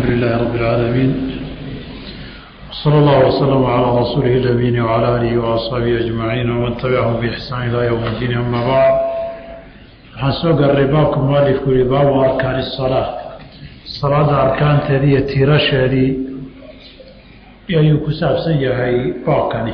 لله رب العالمين، صلى الله وسلم على رسوله الأمين وعلى آله وأصحابه أجمعين ومن تبعهم بإحسان إلى يوم الدين. أما بعد، حسوق الرباك مؤلف ربا وأركان الصلاة أركان تهدية تيرشهدي يكساب سيهي باقني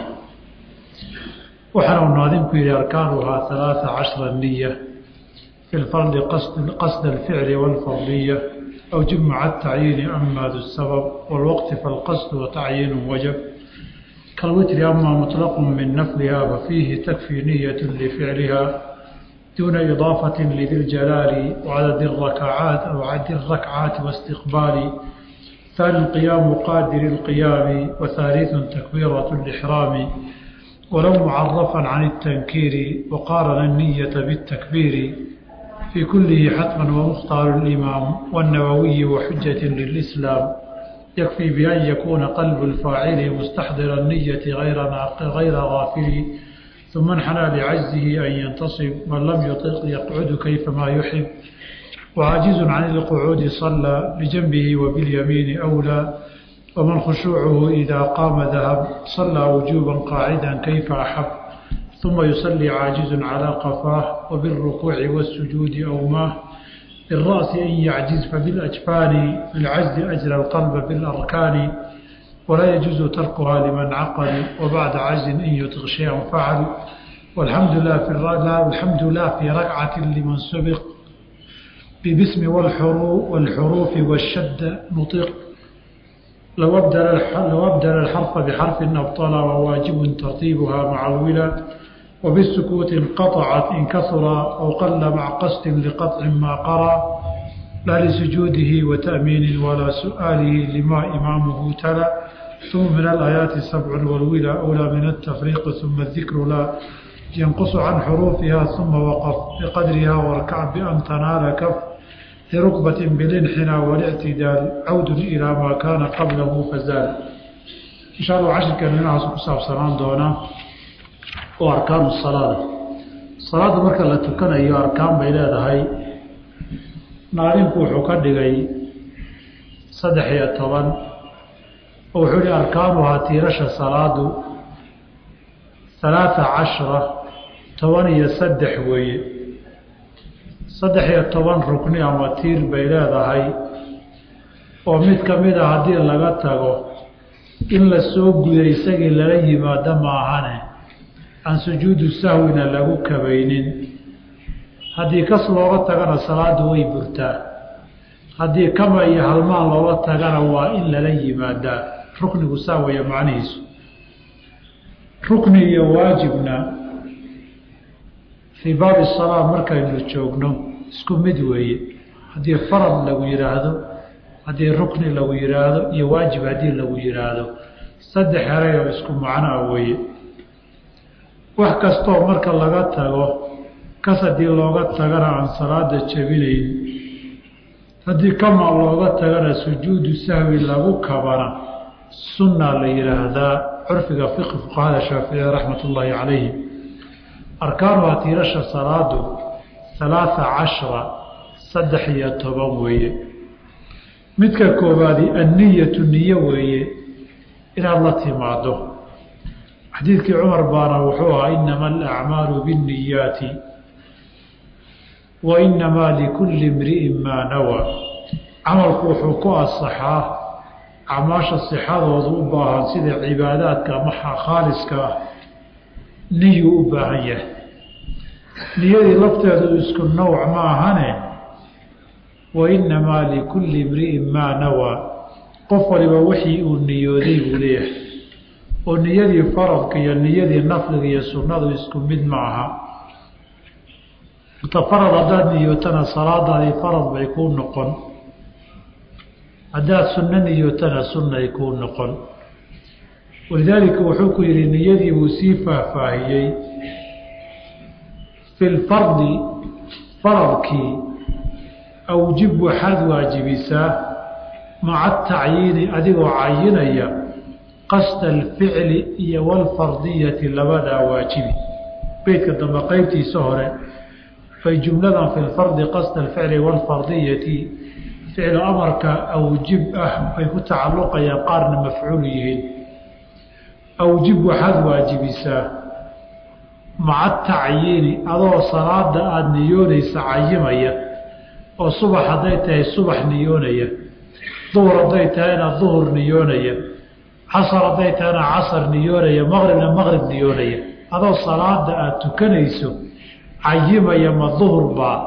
وحنا الناظم إلى أركانها 13 النية في الفرض قصد الفعل والفرضية أو جمع التعيين أما ذو السبب والوقت فالقصد وتعيين وجب كالوتر أما مطلق من نفلها ففيه تكفي نية لفعلها دون إضافة لذي الجلال وعدد الركعات أو عدد الركعات واستقبال. ثاني قيام قادر القيام وثالث تكبيرة الإحرام ولو معرفا عن التنكير وقارن النية بالتكبير في كله حتما ومختار الإمام والنووي وحجة للإسلام يكفي بأن يكون قلب الفاعل مستحضر النية غير غافل ثم انحنى لعجزه أن ينتصب من لم يطق يقعد كيفما يحب وعاجز عن القعود صلى بجنبه وباليمين أولى ومن خشوعه إذا قام ذهب صلى وجوبا قاعدا كيف أحب ثم يصلي عاجز على قفاه وبالركوع والسجود أوماه بالرأس إن يعجز فبالأجفان بالعجز أجرى القلب بالأركان ولا يجوز تركها لمن عقل وبعد عجز إن يطغ شيئا فعل والحمد لله في ركعة لمن سبق ببسم والحروف والشد نطق لو أبدل الحرف بحرف أبطل وواجب ترتيبها مع الولا وبالسكوت انقطعت إن كثر أو قل مع قصد لقطع ما قرأ لا لسجوده وتأمين ولا سؤاله لما إمامه تلا ثم من الآيات 7 والولا أولى من التفريق ثم الذكر لا ينقص عن حروفها ثم وقف بقدرها واركع بأن تنال كف لركبة بالانحنى والاعتدال عود إلى ما كان قبله فزال. إن شاء الله 10 كلمات كساب سلام دونا وأركان الصلاة مركا لا تكنيو أركان bay leedahay maalinku wuxuu ka dhigay 13 oo wuxuu arkaanها tiirasha salaadu 13 13 weeye 13 rukni ama tiir bay leedahay oo mid kamid ah hadii laga tago in la soo guday isagii la yimaado maahane aan sujuudu sahwina lagu kabaynin haddii kas looga tagana salaadu way burtaa haddii kama iyo halmaan looga tagana waa in lala yimaadaa ruknigu sahwaya macnihiisu rukni iyo waajibna fii baabi salaa markaynu joogno isku mid weeye haddii farad lagu yidhaahdo haddii rukni lagu yidhaahdo iyo waajib haddii lagu yidhaahdo 3 eray oo isku macnaa weeye wax kastoo marka laga tago kas haddii looga tagana aan salaada jabinayn haddii kama looga tagana sujuudu sahwi lagu kabana sunna la yidhaahdaa curfiga fuqahada shaafici raxmatullaahi calayhim arkaanuha tiirasha salaadu 13 weeye midka koobaadi anniyatu niyo weeye inaad la timaado xadiidkii cumar baana wuxuu ahaa inama alacmaalu binniyaati wa inamaa likulli imri'in maa nawaa camalku wuxuu ku asaxaa acmaasha sixadoodu u baahan sida cibaadaadka ama khaaliska ah niyuu u baahan yahay niyadii lafteedu isku nawc ma ahane wa inamaa likulli imri'in maa nawaa qof waliba wixii uu niyooday buu leeyahay oo niyadii faradka iyo niyadii nafliga iyo sunnadu isku mid ma aha farad haddaad niyootana salaadaadii farad bay kuu noqon haddaad sunno niyootana sunnay kuu noqon walidaalika wuxuu ku yidhi niyadii buu sii faahfaahiyey fi lfardi faradkii awjib waxaad waajibisaa maca atacyiini adigoo cayinaya qasd alficli iyo walfardiyati labadaa waajibi beydka dambe qaybtiisa hore fay jumladan fi lfardi qasd alficli walfardiyati ficil amarka awjib ay ku tacalluqayaan qaarna mafcuul yihiin awjib waxaad waajibisaa maca tacyiini adoo salaada aada niyoonaysa cayimaya oo subax hadday tahay subax niyoonaya duhur hadday tahayna duhur niyoonaya casar hadday tahayna casar niyoonaya maqribna maqrib niyoonaya adoo salaada aada tukanayso cayimaya ma duhur baa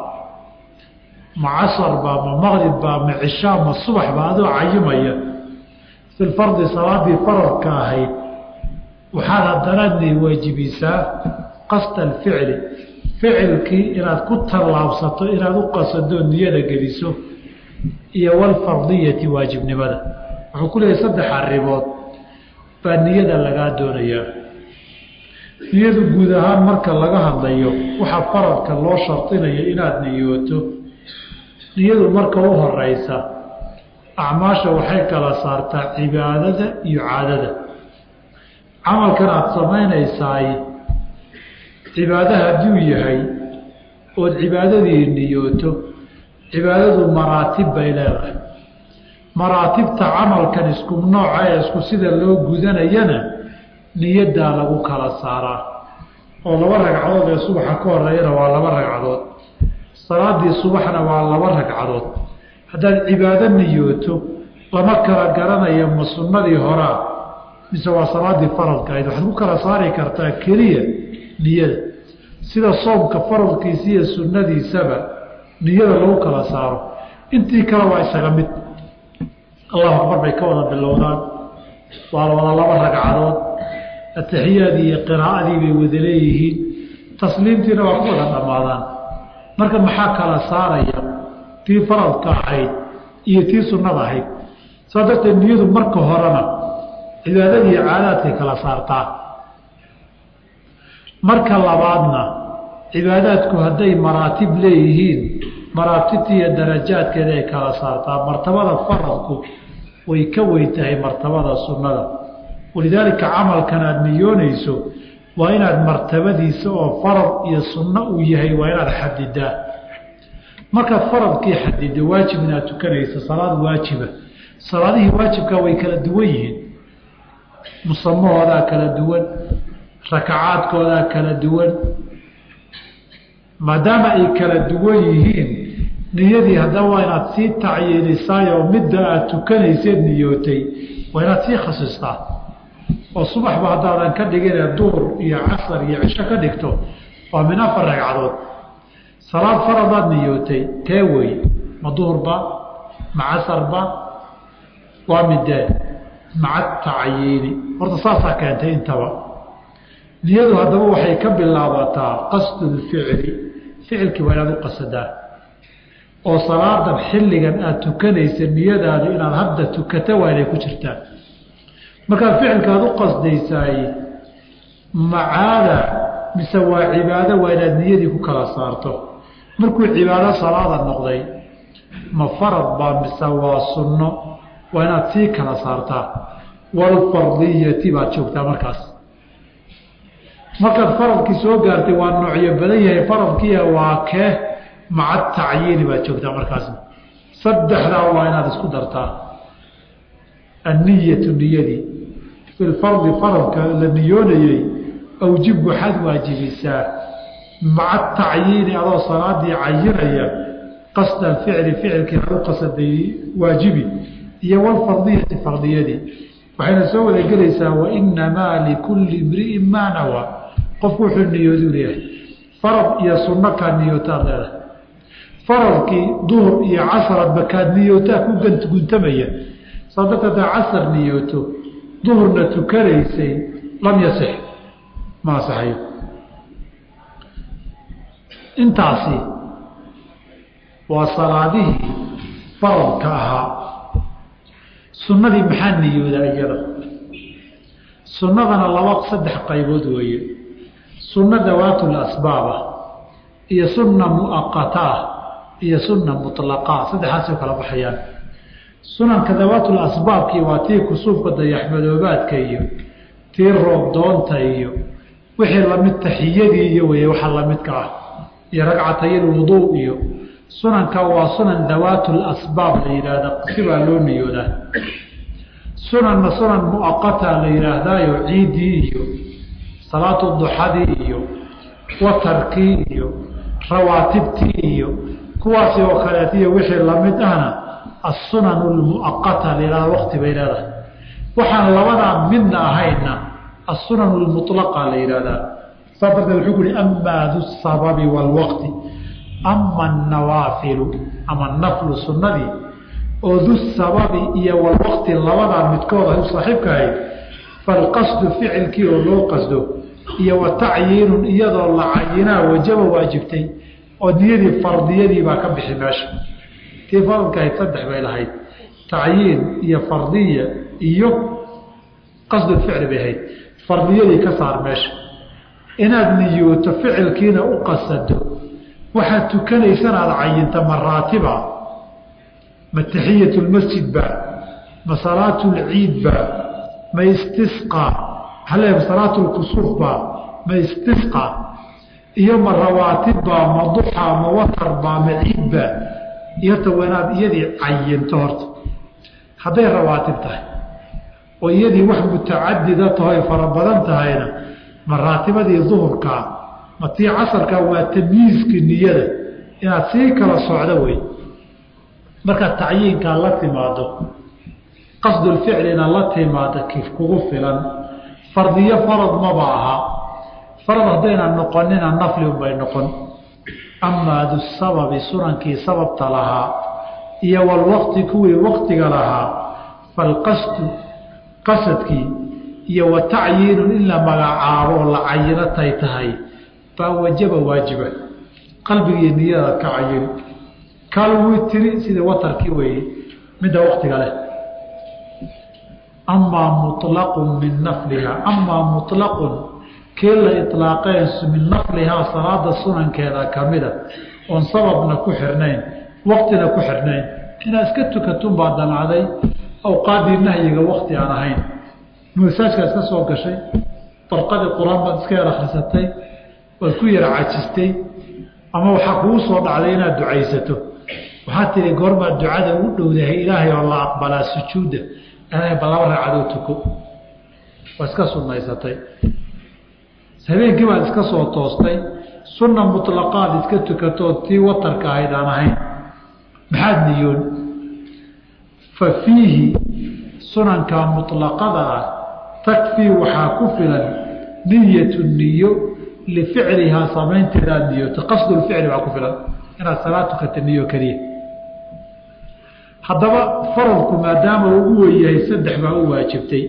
ma casar baa ma maqrib baa ma cishaa ma subax baa adoo cayimaya filfardi salaadii fararka ahayd waxaad haddana waajibisaa qasda alficli ficilkii inaad ku tallaabsato inaad u qasado niyada geliso iyo walfardiyati waajibnimada wuxuu ku leeyahay 3 arrimood baa niyada lagaa doonayaa niyadu guud ahaan marka laga hadlayo waxaa faradka loo shartinayo inaad niyooto niyadu marka u horeysa acmaasha waxay kala saartaa cibaadada iyo caadada camalkan aada samaynaysaay cibaado hadduu yahay ood cibaadadii niyooto cibaadadu maraatib bay leedahay maraatibta camalkan isku nooca ee isku sida loo gudanayana niyaddaa lagu kala saaraa oo 2 ragcadood ee subaxa ka horeeyana waa 2 ragcadood salaadii subaxna waa 2 ragcadood haddaad cibaado niyooto lama kala garanayo ma sunnadii horaa mise waa salaadii faradka ahayd waxaad ku kala saari kartaa keliya niyada sida soomka faradkiisa iyo sunnadiisaba niyada lagu kala saaro intii kale waa isaga mid allahu akbar bay ka wada bilowdaan waa wada 2 ragcadood ataxiyaadii iyo qiraa'adii bay wada leeyihiin tasliimtiina waa ku wada dhammaadaan marka maxaa kala saaraya tii faradka ahayd iyo tii sunnada ahayd saa darteed niyadu marka horena cibaadadii caadaadkay kala saartaa marka labaadna cibaadaadku hadday maraatib leeyihiin maraatibta iyo darajaadkeeda ay kala saartaa martabada faradku way ka weyn tahay martabada sunnada walidaalika camalkan aada niyoonayso waa inaad martabadiisa oo farad iyo sunno uu yahay waa inaad xadidaa markaad faradkii xadido waajib inaad tukanayso salaad waajiba salaadihii waajibka way kala duwan yihiin musamahoodaa kala duwan rakacaadkoodaa kala duwan maadaama ay kala duwan yihiin niyadii haddaba waa inaad sii tacyiinisaayoo midda aada tukanayseed niyootay waa inaad sii khasistaa oo subaxba haddaadan ka dhigine duhur iyo casar iyo cisho ka dhigto waa min 4 ragcadood salaad faradaad niyootay tee wey ma duhurba ma casarba waa midee maca tacyiini horta saasaa keentay intaba niyadu haddaba waxay ka bilaabataa qasdulficli ficilkii waa inaad u qasadaa oo salaadan xilligan aada tukanaysa niyadaadu inaad hadda tukata waa inay ku jirtaa markaad ficilkaad u qasdaysaay macaada mise waa cibaado waa inaad niyadii ku kala saarto markuu cibaado salaada noqday ma farad baa mise waa sunno waa inaad sii kala saartaa walfardiyati baad joogtaa markaad faradkii soo gaartay waa noocyo badan yahay faradkiia waa kee maca tacyiini baad joogtaa markaasna 3daa waa inaad isku dartaa anniyatu niyadii filfardi faradka la niyoonayey awjib waxaad waajibisaa maca tacyiini adoo salaadii cayinaya qasda alficli ficilkii aad u qasaday waajibi iyo walfardiyati fardiyadii waxayna soo wada gelaysaa wainamaa likulli imri'in maa nawaa qofku wuxuu niyooduu leeyahay farad iyo sunno kaad niyootaad leedahay faradkii duhur iyo casradba kaad niyootaa ku guntamaya saa darteed casar niyooto duhurna tukanaysay lam yasix ma asaxayo intaasi waa salaadihii faradka ahaa sunnadii maxaa niyoodaa iyada sunnadana 3 qaybood weeye sunna dawaatul asbaaba iyo sunna muaqataa iyo sunna mutlaqaa 3aasoo kala baxayaan sunanka dawaatul asbaabkii waa tii kusuufka dayaxmadoobaadka iyo tii roob doonta iyo wixii lamid taxiyadii iyo weye waxa lamidka ah iyo ragcatayil wuduu iyo sunanka waa sunan dawaatu lasbaab la yidhaahda sibaa loo niyoodaa sunanna sunan muaqata la yidhaahdaayo ciiddii iyo salaatu duxadii iyo watarkii iyo rawaatibtii iyo kuwaasi oo kaleetiyo wixii lamid ahna assunan almuaqata la yidhahda waqti bay leedahay waxaan labadaa midna ahayna assunan almutlaqa la yidhahdaa saa darteed wuxuu ku yihi amaa du sababi waalwaqti ama annawaafilu ama naflu sunnadii oo du sababi iyo walwaqti labadaa midkood ay u saaxiibka ahayd falqasdu ficilkii oo loo qasdo iyo wa tacyiinun iyadoo la cayinaa wajaba waajibtay oo niyadii fardiyadii baa ka bixi meesha tii fadalka ahayd saddex bay lahayd tacyiin iyo fardiya iyo qasdulficli bay ahayd fardiyadii ka saar meesha inaad niyooto ficilkiina u qasado waxaad tukanaysana aada cayinta maraatiba ma taxiyatu lmasjid ba ma salaatu lciid ba ma istisqa hale salaatu lkusuuf ba ma istisqa iyo ma rawaatib ba ma duxa ma watar ba ma ciid ba iyota wanaad iyadii cayinto horta hadday rawaatib tahay oo iyadii wax mutacadida tahay fara badan tahayna maraatibadii duhurkaa ma tii casarkaa waa tamyiiskii niyada inaad sii kala socdo wey markaad tacyiinkaa la timaado qasdulficlina la timaado kif kugu filan fardiyo farad maba aha farad haddaynan noqonina nafli unbay noqon amaa du sababi sunankii sababta lahaa iyo walwaqti kuwii waqtiga lahaa falqasdu qasadkii iyo wa tacyiinun in la magacaabo oo la cayinatay tahay baa wajaba waajiba qalbigii niyada ka cayin kal witri sida watarkii weeye midda waqtiga leh amaa muطlaqun min nafliha amaa muطlaqun kii la iطlaaqeensu min naflihaa salaada sunankeeda kamida oon sababna ku xirnayn waqtina ku xirnayn inaad iska tukatun baa damacday awqaaddii nahyiga waqti aan ahayn masaajkaa iska soo gashay barqadii qur-aan baad iska yar akhrisatay waad ku yara cajistay ama waxaa kugu soo dhacday inaad ducaysato waxaad tihi goormaad ducada ugu dhowdahay ilaahay oo la aqbalaa sujuudda ilaahay ba laba ragcadood tuko waa iska sunnaysatay habeenkii baad iska soo toostay sunna mutlaqaad iska tukatoo tii watarka ahayd aan ahayn maxaad niyoon fa fiihi sunanka muطlaqada ah takfii waxaa ku filan niyatu niyo lificlihaa samaynteeda aad niyooto qasdulficli waa ku filan inaad salaad tukata niyo keliya haddaba faralku maadaama uu u weyahay saddex baa u waajibtay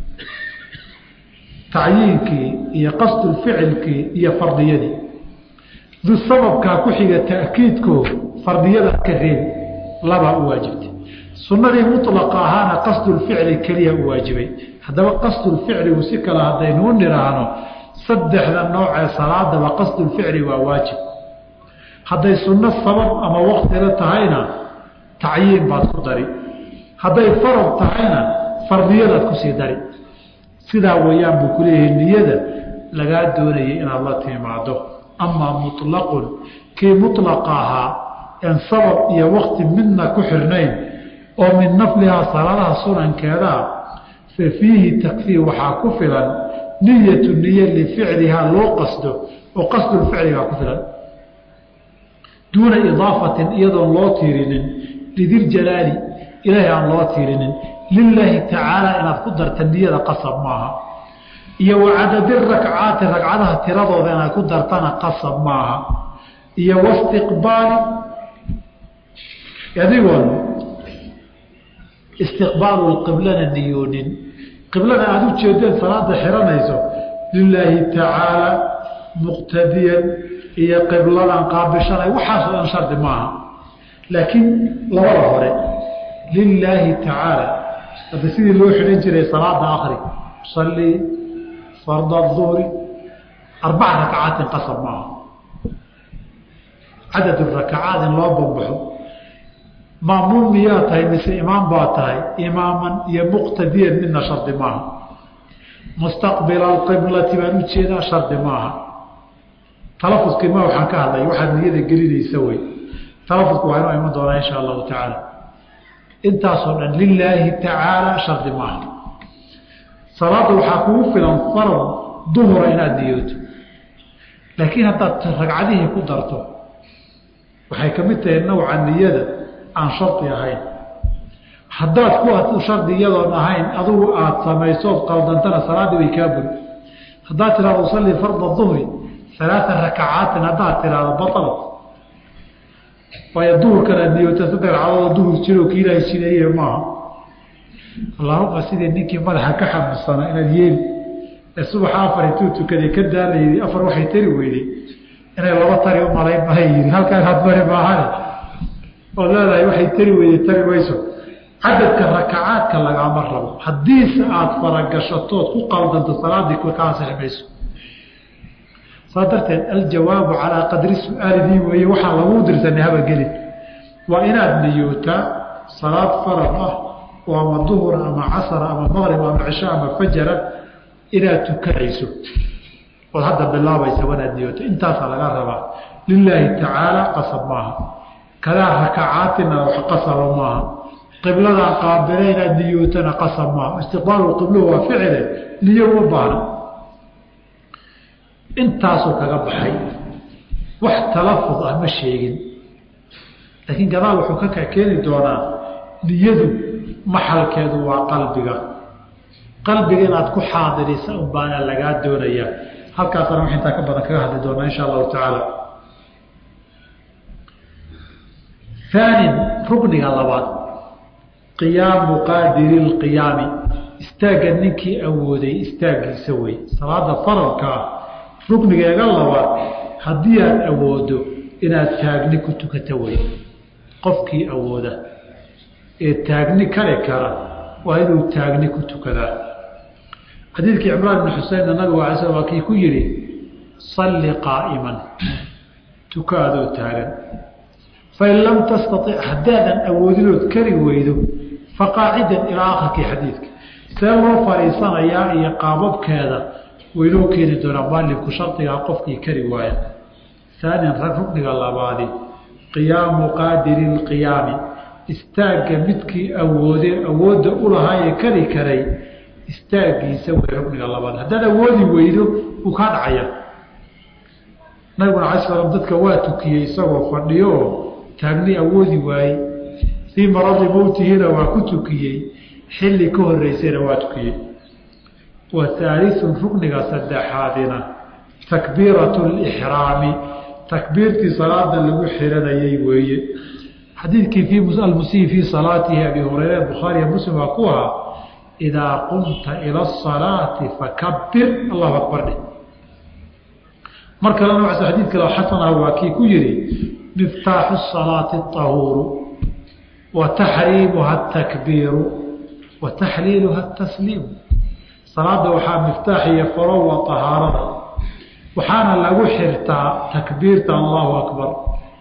tacyiinkii iyo qasdulficilkii iyo fardiyadii du sababkaa ku xiga ta'kiidko fardiyada ka reeb labaa u waajibtay sunnadii mutlaqa ahaana qasdulficli keliya u waajibay haddaba qasdulficligu si kale haddaynuu nidhaahno saddexda noocee salaadaba qasdulficli waa waajib hadday sunno sabab ama waqtila tahayna tacyiin baad ku dari hadday farad tahayna fardiyadaad kusii dari sidaa weeyaan buu ku leeyahay niyada lagaa doonayay inaad la timaado amaa muطlaqun kii muطlaqa ahaa en sabab iyo waqti midna ku xirnayn oo min naflihaa salaadaha sunankeedaa fa fiihi takfii waxaa ku filan niyatu niye lificlihaa loo qasdo oo qasdulficligaa ku filan duuna idaafatin iyadoon loo tiirinin lidiljalaali ilaahay aan loo tiirinin lilaahi tacaala inaad ku darta niyada qasab maaha iyo wa cadadi rakcaati ragcadaha tiradooda inaad ku dartana qasab maaha iyo wastiqbaali adigoon istiqbaalu qiblana niyoonin qiblada aada u jeedeen salaada xiranayso lilaahi tacaala muqtadiyan iyo qibladan qaabishanay waxaasoo dhan shardi maaha laakiin labada hore lilaahi tacaala hadda sidii loo xidhan jiray salaada akri salii farda duhri 4 rakcaatin qasab maaha cadad rakacaad in loo bambaxo maamuum miyaa tahay mise imaam baa tahay imaaman iyo muqtadiyan midna shardi maaha mustaqbila alqiblati baan u jeedaa shardi maaha talafuskii ma waxaan ka hadlay waxaad niyada gelinaysa wey talafudku waa inuu iman doonaa insha allahu tacaala intaasoo dhan lilaahi tacaala shardi maaha salaada waxaa kugu filan farad duhura inaad niyooto laakiin haddaad ragcadihii ku darto waxay ka mid tahay nawca niyada aan shardi ahayn haddaad ku shardi iyadoon ahayn adugu aad samaysood qaldantana salaaddii way kaa buri haddaad tiraado usalli farda duhri 3 rakacaatin haddaad tiraado batalat waayo duhurkana niyooto 3 ragcadood duhur jiro kii ilaahay siinaye maaha allahuma sidii ninkii madaxa ka xanuunsana inaad yeeli ee subaxa 4 intuu tukaday ka daalayay 4 waxay tari weyday inay 2 tari u malayn mahay yiri halkaan had bari maahan oo leedahay waxay tari weyday tari weyso cadadka rakacaadka lagama rabo haddii aad faragashatood ku qaldanto salaadii ku ka saxmayso sadarteen aljawaabu ala qadri su'aalidii way waxa lagu dirsanay haba gelin waa inaad niyoota salaad farad ah oo ama duhur ama casr ama maghrib ama cisha ama fajr inaad tukanayso oo hadda bilaabaysa wanaad niyoota intaas laga rabaa lillahi ta'ala qasamaha kala rakacaatina wax qasaba maaha قبلنا قابلين نيوتنا قسما استقبال القبلة وفعله ليوم بارا انتاسو كغبحي واحتلفظ اهم الشيء لكن قضاء وحكاك كيني دونا ليدو محل كيدو وقلبك قلبك اناد كو حاضري سأبانا لغا دونيا هل كاثر محين تاكبنا كغاهد دونا إن شاء الله تعالى ثاني ركنك اللبات قيام قادر القيام استاغ نينكي اودي استاغ سوي صلاه فرضك ركنك يغلوا hadii aad awoodo inaad taagni ku tukato way qofkii awooda ee taagni kale kara waa inuu taagni ku tukada xadiidkii Imraan ibn Husayn nabiga sallallahu alayhi ku yiri salli qa'iman tukado taagan fa in lam tastati' hadadan awoodilo kari weydo فقاعدا إلى آخر حديثك سألوا فريسانا يا إيقابب كذا ويلو كيدي دونبان لكشرط يعقفك كرواية ثانيا رفقنك الله بعدي قيام قادر القيام استاق متكي أود أولها يكري كري استاق يسوي رفقنك الله بعدي هذا أودي ويلو وكان عيا نقول عشر رمضتك واتكي يسوي فرديو تاقني أودي واي في مرض موته وكتكي حل كهر ريسين واتكي والثالث ركن صدحاتنا تكبيرة الإحرام تكبيرة صلاة المحرم يوي حديث في المسيء في صلاته أبي هريرة البخاري ومسلم وقوها إذا قمت إلى الصلاة فكبر الله أكبر مركز نوع حديث كلا حسنه وكي كجري مفتاح الصلاة الطهور وتحريمها التكبير وتحليلها التسليم صلاة وحا مفتاح يفرو وطهارة وحانا لغو حرتا تكبيرة الله أكبر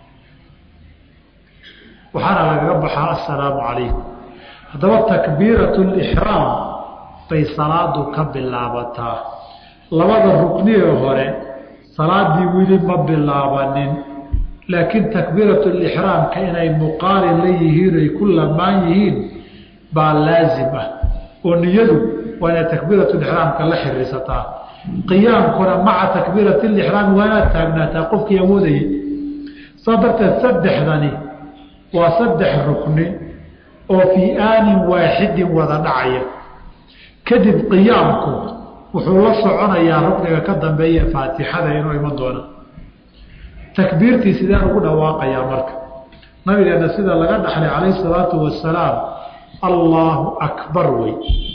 وحانا لغبحا السلام عليكم هذا تكبيرة الإحرام في صلاة كبل لابتا لبدا الركنية هوري صلاة دي ويلي مبل لابنين لكن تكبيرة الإحرام كأنه مقارن ليهين كل ما يهين باللازمة ونيده وأن تكبيرة الإحرام كاللحر رسطا قيام كنا مع تكبيرة الإحرام وانا تابنا تقفك يمودي صدرت السدح ذاني وصدح الركن وفي آن واحد وضنعي كذب قيامكم وحول صعنا يا ركنك كذا بي فاتحة ينوي من دونه تكبيرتي سيدان ugu dhawaaqaya marka nabiga sida laga dhaxlay kaleey salaatu wassalaam Allahu akbar way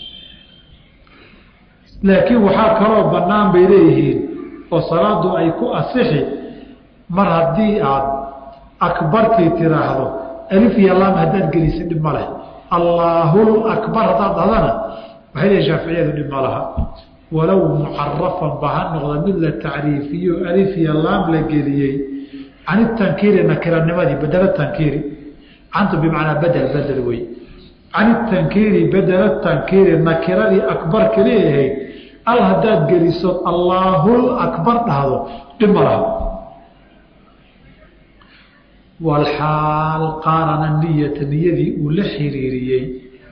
laakiin waxa kale oo banaan bay leeyihiin oo salaadu ay ku asixi mar hadii aad akbarkii tiraahdo alif ya lam hadad gelisid dib male Allahu akbar hadana waxay shafiiciyadu dib malaha ولو معرفا بها نقضى مثل التعريفي ألف يا لام لقليي عن التنكير نكرة النماذج بدل التنكير عنده بمعنى بدل وي عن التنكير بدل التنكير نكرة أكبر كليه الهداد قليسون الله الأكبر هذا دمرها walxaal qaarana niyata niyadii uu la xiriiriyey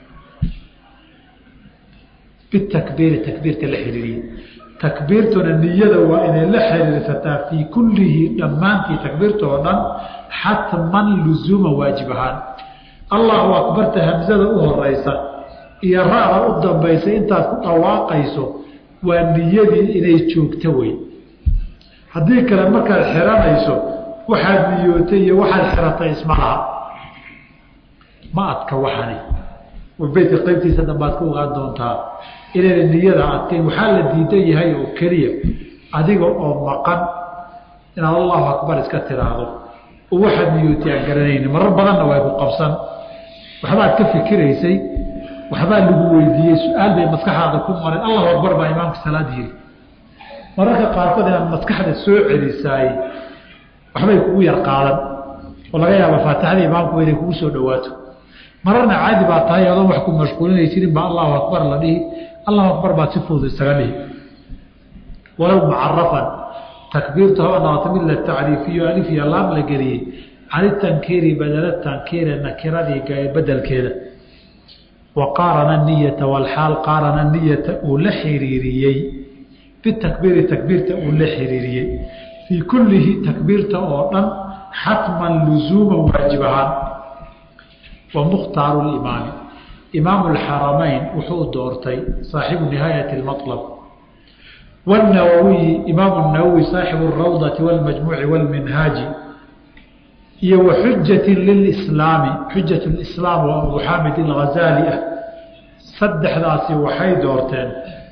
bitakbiiri takbiirta la xiriiriyey takbiirtuna niyada waa inay la xiriirsataa fii kullihi dhammaantii takbiirta oo dhan xatman luzuuma waajib ahaan allahu akbarta hamsada u horeysa iyo ra'da u dambaysa intaad ku dhawaaqayso waa niyadii inay joogto wey haddii kale markaad xiranayso waxaad niyootay iyo waxaad xiratay isma laha ma adka waxani walbeydka qaybtiisa dambaad ku ogaan doontaa inayna niyada adkayn waxaa la diidan yahay oo keliya adiga oo maqan inaad allahu akbar iska tiraahdo oo waxaad niyootay aan garanayni marar badanna way ku qabsan waxbaad ka fikiraysay waxbaa lagu weydiiyey su-aal bay maskaxaada ku mareen allahu akbar baa imaamka salaad yiri mararka qaarkood inaad maskaxda soo celisaay waxbay kugu yar qaadan oo laga yaaba faatixada imaamku inay kugu soo dhawaato mararna caadi baa tahay adoo wax ku mashquulinay jirin baa allahu akbar la dhihi allahu akbar baad si fudud isaga dhihi walow mucarafan takbiirtu haba noqoto mid la tacriifiyo alif iyo laam la geliyey cani tankiiri badala tankiire nakiradii bedelkeeda wa qaarana niyata walxaal qaarana niyata uu la xiriiriyey bitakbiiri takbiirta uu la xiriiriyey fii kullihi takbiirta oo dhan xatman luzuuma waajib ahaan wa mukhtaaru limaami imaamu alxaramayn wuxuu doortay saaxibu nihaayati lmatlab wاnawawiyi imaamu nawowi saaxibu اrawdati wاlmajmuuci wاlminhaaji iyo wa xujati lilislaami xujat lislaam oo abu xaamid alghazaali ah saddexdaasi waxay doorteen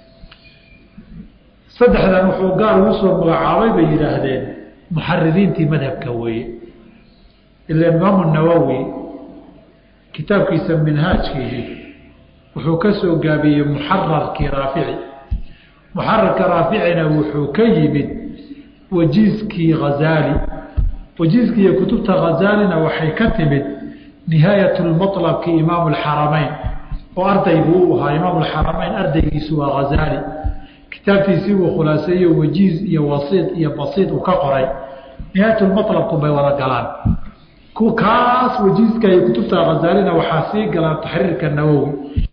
saddexdan wuxuu gaar ugu soo magacaabay bay yidhaahdeen muxaririintii madhabka weeye ila imaamu nawowi kitaabkiisa minhaajkiisii wuxuu ka soo gaabiyey muxararkii raafici muxararka raaficina wuxuu ka yimid wajiiskii ghazaali wajiiskii iyo kutubta ghazaalina waxay ka timid nihaayat lmatlabkii imaamu alxaramayn oo ardayguu u ahaa imaamu alxaramayn ardaygiisu waa ghazaali kitaabtiisii uu khulaaseeye wajiiz iyo wasiid iyo basiid uu ka qoray nihaayatulmatlabku bay wada galaan kaas wajiiska iyo kutubta ghazaalina waxaa sii galaan taxriirka nawowi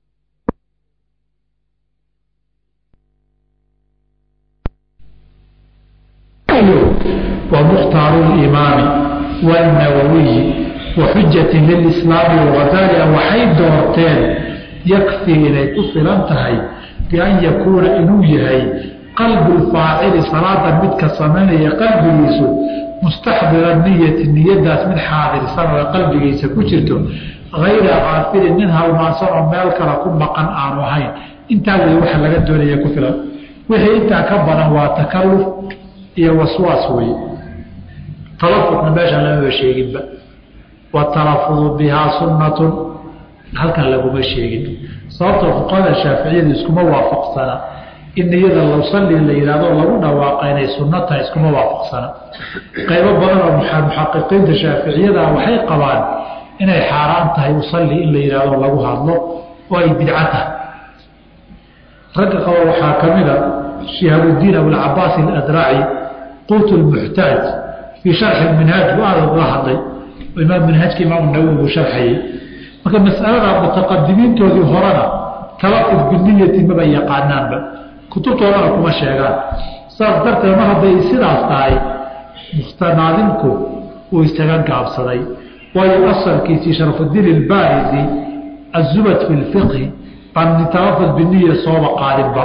wa mukhtaaru limaami wاnawawiyi wa xujati lilislaami waghazaali waxay doorteen yakfii inay ku filan tahay bian yakuuna inuu yahay qalbu lfaacili salaada midka samaynaya qalbigiisu mustaxdira niyati niyadaas mid xaadirsan oo qalbigiisa ku jirto hayra kaafilin nin halmaansan oo meel kale ku maqan aanu ahayn intaa wey waxa laga doonaya ku filan wixii intaa ka badan waa takaluf iyo waswaas wey talafudna meeshaan lamaba sheeginba watalafudu bihaa sunnatun halkan laguma sheegin sababtoo fuqahada shaaficiyadu iskuma waafaqsana in niyada low salli la yihahdo lagu dhawaaqa inay sunno tahay iskuma waafaqsana qaybo badan oo muxaqiqiinta shaaficiyada waxay qabaan inay xaaraan tahay usalli in la yihahdo lagu hadlo oo ay bidca tahay ragga qaba waxaa ka mida shihaabudiin abulcabaas aladraaci quut lmuxtaaj fii sharxi minhaaj bu aada uga hadlay oo imaam minhaajka imaamu nawowi uu sharxayey marka masalada mutaqadimiintoodii horena talafud biniyati maba yaqaanaanba kutubtoodana kuma sheegaan saas darteed mar hadday sidaas tahay mustanaadinku uu isaga gaabsaday waayo asalkiisii sharafudiin ilbaarisi azubad fi lfiqhi baan talafud biniya sooba qaadinba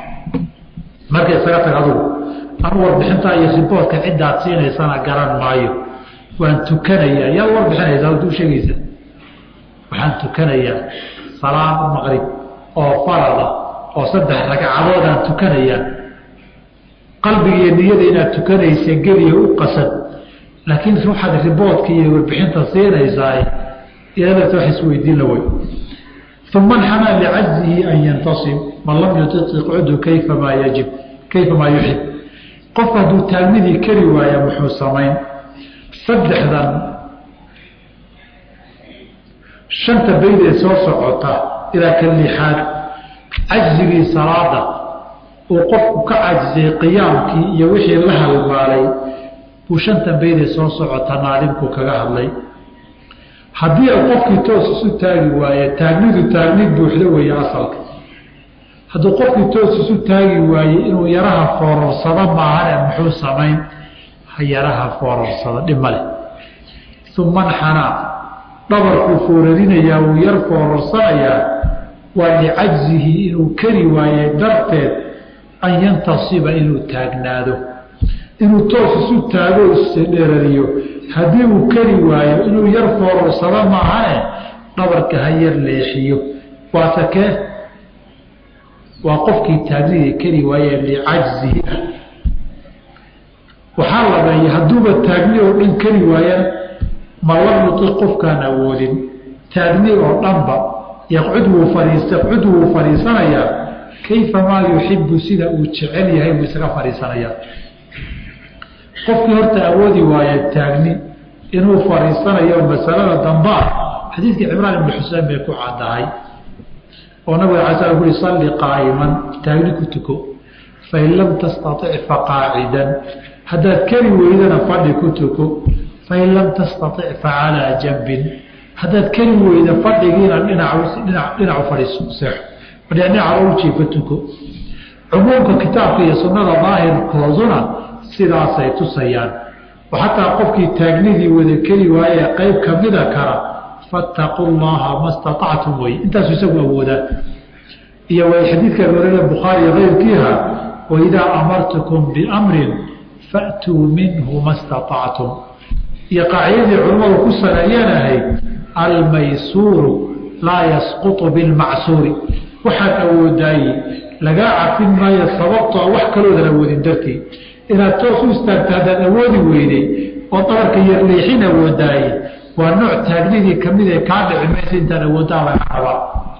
marka isaga tag adugu anu warbixintaa iyo riboodka ciddaad siinaysana garan maayo waan tukanayaa yaad warbixinaysaa ad u sheegaysa waxaan tukanayaa salaad maqrib oo farada oo 3 ragcadoodaan tukanayaa qalbigiiyo niyada inaad tukanaysa geliya u qasad laakiin ruuxaad riboodka iyo warbixinta siinaysaa iyadata wax isweydiin la wey uma nxanaa licajzihi an yantasib man lam yutiq cudu kayfamaa yajib kayfamaa yuxib qof hadduu taagmidii kari waaya muxuu samayn saddexdan shanta baydee soo socota ilaa ka lixaad cajzigii salaada uu qofku ka cajisay qiyaamkii iyo wixii la halmaalay buu shantan beydee soo socota naadimku kaga hadlay. haddii qofkii toos isu taagi waaye taagnidu taagni buuxdo weeye asalka. hadduu qofkii toos isu taagi waaye inuu yaraha foorarsado maahane muxuu samayn? ha yaraha foorarsado dhib ma leh. uma nxanaa dhabarkuu foorarinayaa wuu yar foorarsanayaa waa licajzihi inuu kari waaye darteed an yantasiba inuu taagnaado. inuu toos isu taago isdheerariyo haddii uu kari waayo inuu yar foorarsado maahane dhabarka ha yar leexiyo. waase kee? waa qofkii taagniga kari waaye licajzihi ah. waxaa labeeyey hadduuba taagni oo dhan kari waayana ma la yuti qofkaan awoodin taagni oo dhanba yaqcud wuu fadhiisanayaa kayfa maa yuxibu sida uu jecel yahay wuu isaga fadhiisanayaa. qofkii horta awoodi waaye taagni inuu fadhiisanayo masalada dambe ah xadiidkii cimraan ibni xusein bay ku caddahay oo nabiga ala sl ui salli qaa'iman taagni ku tuko fain lam tastatic faqaacidan haddaad kari weydana fadhi ku tuko fain lam tastatic facalaa jambin haddaad kari weyda fadhigiina dhinacu fadhiiso seexo dhinaca u jiifa tuko. cumuumka kitaabka iyo sunnada daahirkooduna sidaasay tusayaan. oo xataa qofkii taagnidii wada keli waaye qayb kamida kara fattaqu llaha ma staactum wey intaasu isagu awoodaa. iyo way xadiidka warina bukhaari keyrkiiha waidaa amartukum biamrin faatuu minhu ma staactum. iyo qaacidadii culimmadu ku saleeyanahay almaysuuru laa yasqutu bilmacsuuri. waxaad awoodaaye lagaa cafin maayo sababtoo wax kaloodan awoodin dartii. inaad toos u istaagto haddaad awoodi weyday oo dhabarka yarleexin awoodaaye waa nooc taagnidii kamid ee kaa dhici maysa intaan awooddaa laga rabaa.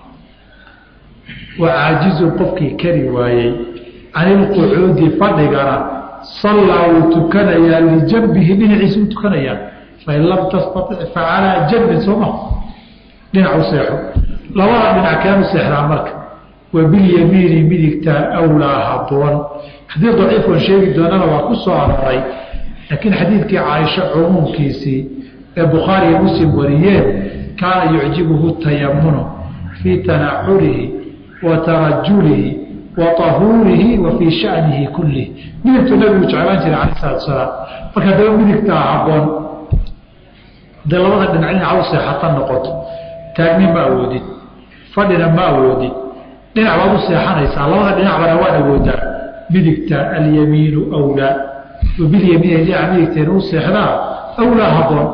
wa caajizun qofkii kari waayey can ilqucuudi fadhigana sallaa wuu tukanayaa lijambihi dhinaciisa u tukanayaa. fain lam tastatic facalaa jambin sooma dhinac u seexo. labada dhinac keenu seexdaa marka wa bilyamiini midigtaa awlaa haboon. xadiid daciifon sheegi doonana waa ku soo aroray laakiin xadiidkii caaisha cumuumkiisii ee bukhaari iyo muslim wariyeen kaana yucjibuhu tayamunu fii tanaculihi wa tarajulihi wa tahuurihi wa fii shanihi kulih. midigtuu nabigu jeclaan jiray cala salatu salaam. marka haddaba midigtaa haboon hadee labada dhinac dhinaca u seexata noqoto taagni ma awoodid fadhina ma awoodid dhinac baad u seexanaysaa labada dhinacbana waad awoodaa. midigta alyamiinu wlaa wabilyamiin dhinaca midigteena u seexdaa awlaa haboon.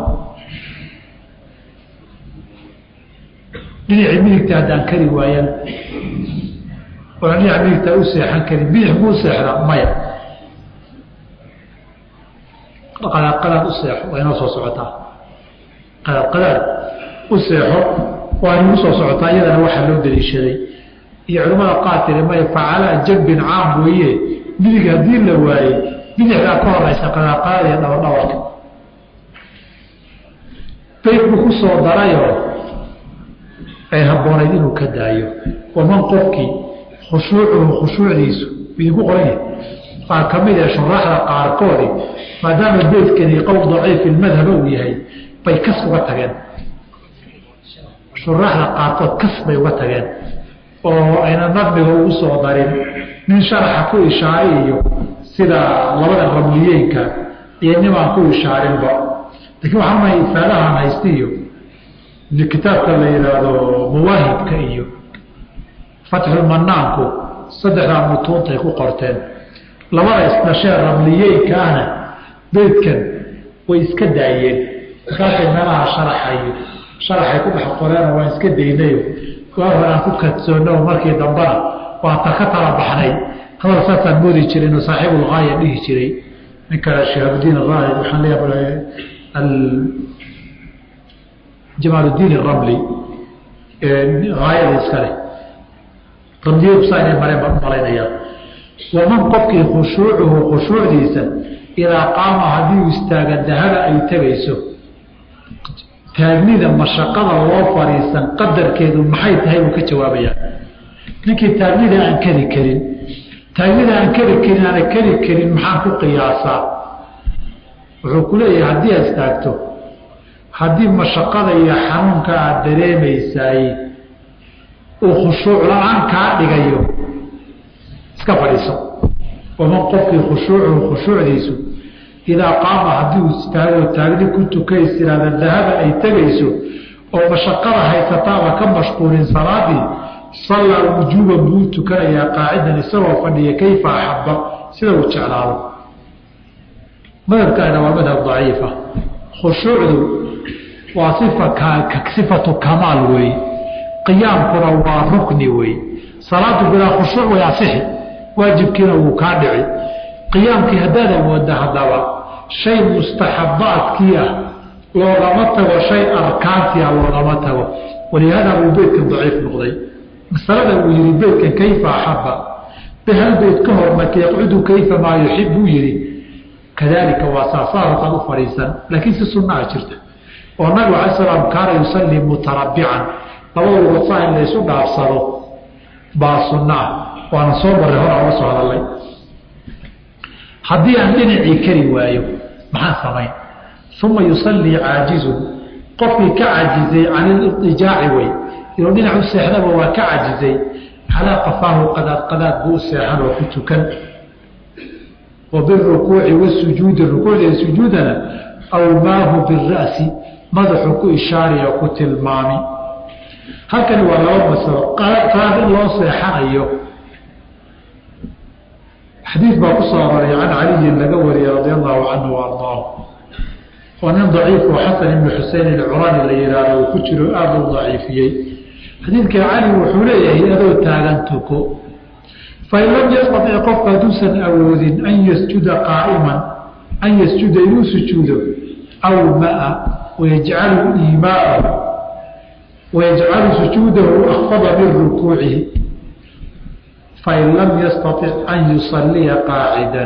dhinacii midigta haddaan kari waayan oona dhinaca midigtaa u seexan karin bidix muu seexdaa maya. qadaad u seexo waa inoo soo socotaa. qadaad u seexo waa inuu soo socotaa. iyadana waxaa loo daliishaday iyo culimmada qaar tiri may facalaa jambin caam weeye midig haddii la waayey bidixdaa ka horeysa qadaaqadaad iyo dhawardhawarka. bayt buu ku soo darayoo ay habboonayd inuu ka daayo. waman qofkii khushuucuhu khushuucdiisu idinku qoran yahay qaar ka mid ee shuraaxda qaarkoodii maadaama beydkani qowl daciif ilmadhaba uu yahay bay kas uga tageen. shuraaxda qaarkood kas bay uga tageen oo ayna nadmiga ugu soo darin nin sharaxa ku ishaaray iyo sida labada ramliyeenka iyo nimaan ku ishaarinba. laakiin waxaa maay ifaadahan haystiyo kitaabka la yidhaahdo mawaahibka iyo fatxulmanaanku saddexdaa mutuuntay ku qorteen. labada isdhashee ramliyeenka ahna beydkan way iska daayeen. markaasay meelaha sharaxay ku dhex qoreenoo waan iska daynayo waa hor aan ku kadsoonno markii dambana waa ta ka tala baxnay. hadal saasaan moodi jiray inuu saaxiibulgaaya dhihi jiray ninka shihaabudiin araahib waxaan leeyahay jamaaludiin aramli haayada iskale ramliyadu saa inay mareen baan u malaynayaa. waman qofkii khushuucuhu khushuucdiisa idaa qaama haddii uu istaaga dahaba ay tegayso. taagnida mashaqada loo fadhiisan qadarkeedu maxay tahay buu ka jawaabayaa. ninkii taagnida aan kari karin aana kari karin maxaan ku qiyaasaa? wuxuu ku leeyahay haddii aad istaagto haddii mashaqada iyo xanuunka aad dareemaysaay uu khushuuc la-aan kaa dhigayo iska fadhiiso waman qofkii khushuucdiisu idaa qaama haddii uu istaago taagni ku tukays iraada dahaba ay tegayso oo mashaqada haysataaba ka mashquulin salaadii sallaa wujuuban buu tukanayaa qaacidan isagoo fadhiya kayfa axabba sida uu jeclaado madhabkaana waa madhab daciifa khushuucdu waa sifatu kamaal weeye qiyaamkuna waa rukni weeye salaadu bilaa khushuuc way asixi waajibkiina wuu kaa dhici qiyaamkii haddaad awooda haddaba shay mustaxabaadkii ah loogama tago shay arkaantii ah loogama tago walihaada uu beydkan daciif noqday masalada uu yihi beydkan kayfa axabba behal beyd ka hormarka yaqcudu kayfa maa yuxib buu yihi kadalika waa saasaaratan u fadhiisan laakiin si sunnaa jirta oo nabigu alay salaam kaana yusallii mutarabbican labada wasa in laysu dhaafsado baa sunnaa waana soo marray hor aan la soo hadalay haddii aan dhinacii kari waayo maxaan samayn uma yusallii caajizun qofkii ka cajizay can ilidijaaci wey inuu dhinac u seexdaba waa ka cajizay calaa qafaahu qadaad buu u seexan oo ku tukan wa birukuuci wasujuudi rukuucda sujuudana awmaahu bira'si madaxuu ku ishaariya ku tilmaami halkani waa laba masalo qaad in loo seexanayo xadiid baa ku soo aroray can caliyin laga wariyey radia allahu canhu wa ardaahu oo nin daciif oo xasan ibnu xusein ilcurani la yidhaahdo uu ku jiro aada u daciifiyey xadiidka cali wuxuu leeyahay adoo taagan tuko fain lam yastatic qofka hadduusan awoodin an yasjuda qaa'iman an yasjuda inuu sujuudo aw maa wayajcalu iimaahu wayajcalu sujuudahu akfada min rukuucihi fain lam yastatic an yusalliya qaacidan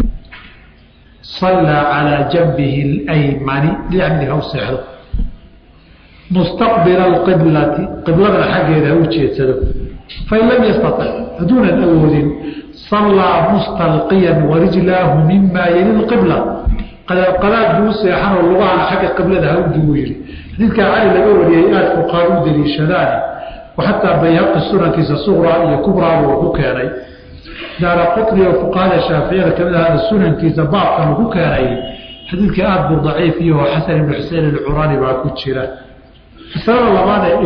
sallaa calaa janbihi اlaymani dhinac ha u seexdo mustaqbila alqiblati qibladana xaggeeda ha u jeedsado fain lam yastatic hadduunan awoodin sallaa mustalqiyan warijlaahu mima yali lqibla qadaad buu u seexanoo lugahana xagga qiblada ha u dibuu yihi xadiidkaa cali laga wariyey aad fuqahaa u daliishadaani xataa bayhaqi sunankiisa suqraa iyo kubraaba uu ku keenay daara qutni oo fuqahada shaaficiyada kamid ahada sunankiisa baabkan uu ku keenay xadiidka aad buu daciif iyo xasan ibnu xusein alcurani baa ku jira masalada labaad ee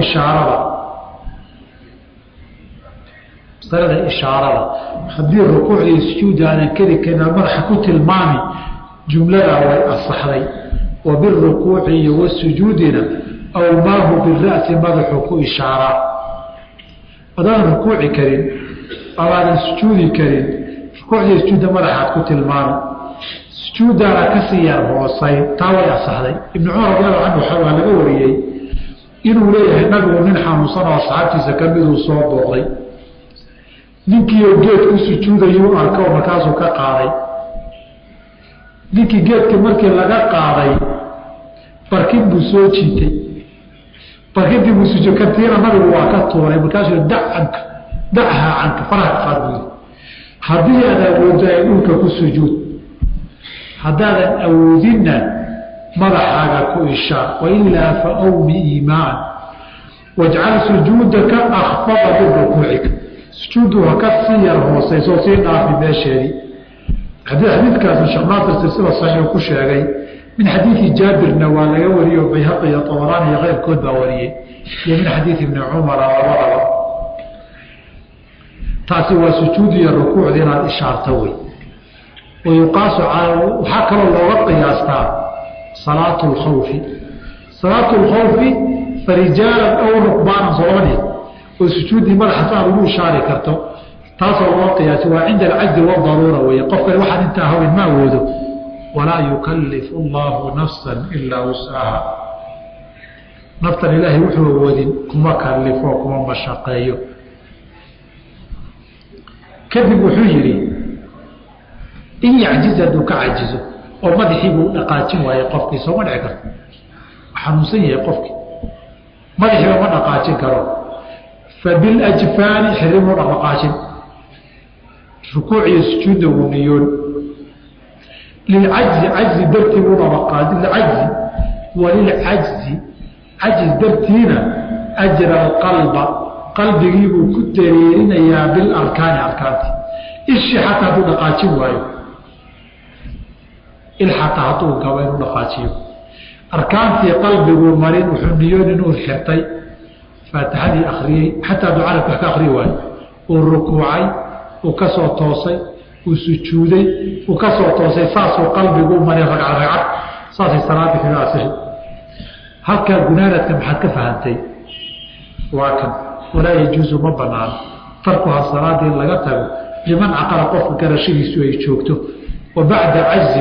masalada ishaarada haddii rukuucdii sujuudi aanan keli karin madaxa ku tilmaami jumladaa way asaxday wa birukuuci iyo wasujuudina awmaahu bira'si madaxuu ku ishaaraa adaadan rukuuci karin amaadan sujuudi karin rukuucdii sujuudda madaxaad ku tilmaami sujuuddaana kasii yar hoosayn taa way asaxday ibnu cumar radiallahu canhu waxaa laga wariyey inuu leeyahay nabigu nin xanuunsan oo asxaabtiisa ka miduu soo booqday ninkiioo geed ku sujuudayuu arko markaasuu ka qaaday ninkii geedkii markii laga qaaday barkin buu soo jiitay barkintii buu sujuud kantiina nabigu waa ka tuuray markaasuu dac canka dachaa canka faraha qaad buu yidhi haddii aad awooddo ay dhulka ku sujuud haddaadan awoodinna madaxaaga ku ishaar wailaa fa awmi iimaan wajcal sujuudaka akfada min rukuucika sujuuddu ha ka sii yar hoosayso sii dhaafi meesheedii xadiidkaasna sheekh naasir silsila saxiix ku sheegay min xadiidi jaabirna waa laga wariyo bayhaqi iyo tabaraani iyo keyrkood baa wariyey iyo min xadiidi ibni cumara labadaba taasi waa sujuud iyo rukuucda inaad ishaarto wey wayuqaasu waxaa kaloo looga qiyaastaa salaatu lkhawfi salaatu lkhawfi farijaalan aw rukbaanan soomani oo sujuuddii madaxa saa ugu ishaari karto taasoo loo qiyaasi waa cinda alcajzi wadaruura weeye qofkani waxaan intaa haweyn ma awoodo walaa yukallifu allahu nafsan ilaa wuscaha naftan ilaahay wuxuu awoodin kuma kallifo kuma mashaqeeyo kadib wuxuu yidhi in yacjiz hadduu ka cajizo oo madaxii buu dhaqaajin waayey qofkii sooma dhici karto xanuunsan yahay qofkii madaxiiba ma dhaqaajin karo fabiljfaani xirimuu dhaqdhaqaajin rukuuc iyo sujuudda wuu niyoon للعجز عجز درتي ونبقى للعجز وللعجز عجز درتينا أجر القلب قلب يجيبه كترين يا بالأركان أركانتي إيش حتى هو نقاشي وايو الحتى هو كوين نقاشي أركانتي قلبي ومرين وحنيون نور حرتي فاتحدي أخري حتى دعارك أخري وايو والركوعي وكسر توصي وسجودي وكسر توصي صاص وقلبي ومرين رقع رقع صاص الصلاة في رأسه هكا قنالة كم حد فهمتي واكن ولا يجوز مبنان تركها الصلاة إلا قتل لمن عقل قف كرشيه سوى شوكته وبعد عجز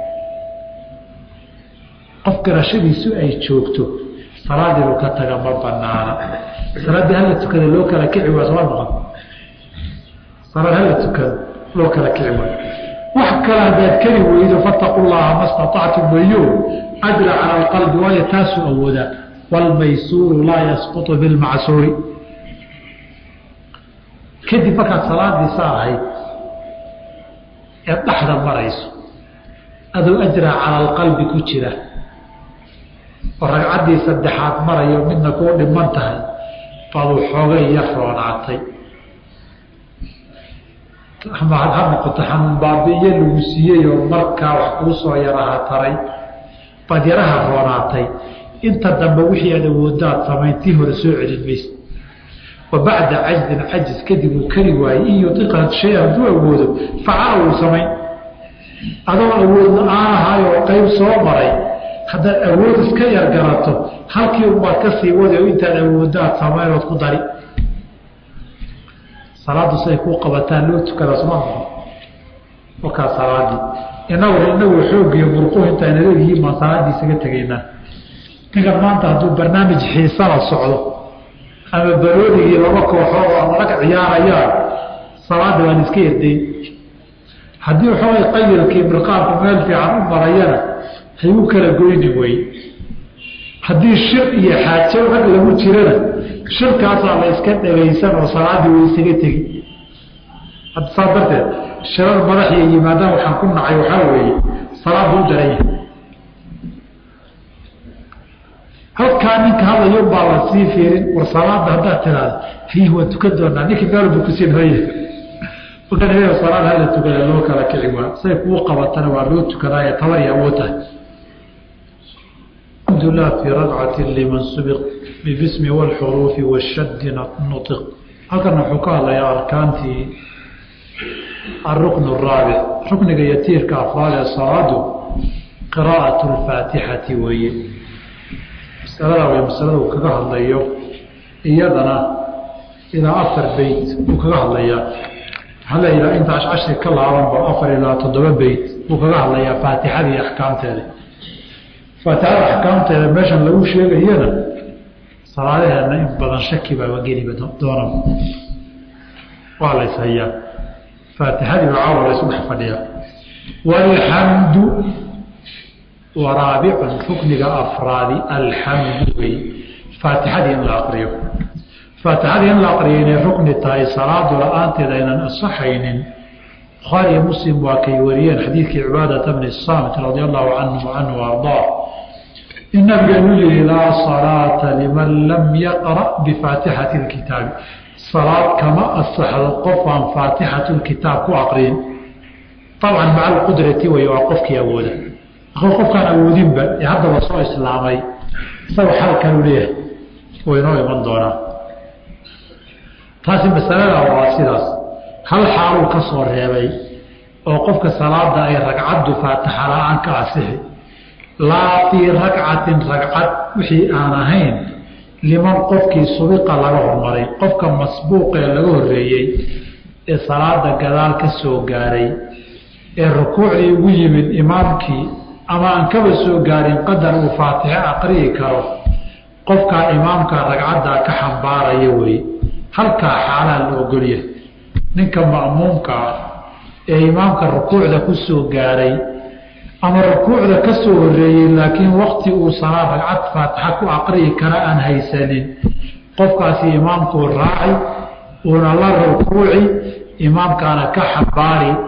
قف كرشيه سوى شوكته صلاة لو كتل مبنان صلاة هل تكذل لو كركعي وصلاة صلاة هل تكذل لو كركعي وحكى لها بيذكري وإذا فاتقوا الله ما استطعتم ويوم أدرى على القلب ويتاسو أولا والميسور لا يسقط بالمعسور كدي فقط صلاة دي ساعة يتحدى مريس أدو أجرى على القلب كتيرة ورقعد دي سدحات مرة يومنا كون منتهي فضو حوغي يحرون عطي هم قلت حمم بابية لوسية ومركة وحقوصة يراها تري قد يراها فروناتي انت الدنب وحي أدوودات فمينتيه رسوع للميس وبعد عجز كذب وكرواي إن يطيقها شيئا دو أوده فعاو سمين أدو أود هاي وقيب صومري هذا أود اسكير قراته halkii uma ka sii waday inta awoodaad sameeyo ku dari salaadu say ku qabataan loo tukada subaxda oo ka salaadi inagu xoog iyo murqo inta inagii ma salaadi isaga tagayna tiga maanta haduu barnaamij xiisaa socdo ama baroodi laba kooxood oo laga ciyaarayaan salaada waan iska yeeday hadii xoog qaylkii mirqaabku meel fiican u marayana hayu kala goyni way hadii shir iyo xaajo rag lagu jirana shirkaas la iska dhageysan oo salaadi way isaga tagi had sabarta shirar madax iyo yimaadaan waxaan ku nacay waxa weeye salaadu daray halkaan ninka hadayo baa la sii fiirin war salaada hadda tiraad fihi wa tukadoona ninka gaar buu ku sii hayay وكان هي صلاة هذا تقول لوك على كلمة سيكون قبطنا وعلوت كراية طوري أوته الحمد لله في رقعة لمن سبق ببسم والحروف والشد نطق هكذا حكى يا أركان في الركن الرابع ركن يتير كأفعال الصلاة قراءة الفاتحة وهي مسألة وكذا الله يوم إيادنا إذا أثر بيت وكذا الله يوم هلا إلى أنت عشر كلا عوام بأفر إلى تضرب بيت وكذا الله يا فاتحة هذه أحكام تالي فاتحة أحكام تالي ماشا لو شيء هنا صار عليها أن بدن شكي بوجيني بدورم وعلى سهيا فاتحة هذه العوام يسمح فديها والحمد ورابع حكم أفراد الحمد فاتحة هذه الأقريب فاتحة الأقرين الركن التاي صلاة ورآنت لأن الصحين خالي مسلم وكيوريان حديث عبادة بن الصامت رضي الله عنه وأرضاه النبي يقول لا صلاة لمن لم يقرأ بفاتحة الكتاب صلاة كما أصح القف عن فاتحة الكتاب وأقرين طبعا مع القدرة ويوقفك يا أولا أخوف كان أولين بل يهدى وصوء إسلامي سوى حركة ليه وينوي من دونه taasi masalada waa sidaas hal xaal ka soo reebay oo qofka salaada ay ragcadu faataxa la'aan ka asixi la fi ragcatin ragcad wixii aan ahayn liman qofkii subiqa laga hormaray qofka masbuuqa laga horeeyay ee salaada gadaal ka soo gaaray ee rukuucii ugu yimid imaamkii ama aan ka soo gaarin qadar uu faatixa aqriyi karo qofka imaamka ragcada ka xambaaraya way halka xaalad loo goliyo ninka ma'muumka ee imaamka rukuucda ku soo gaaray ama rukuucda ka soo horeeyay laakiin waqti uu salaad ragcad faatixa ku aqriyi kara aan haysanin qofkaasi imaamku raacay oo la rukuuci imaamkana ka xabaari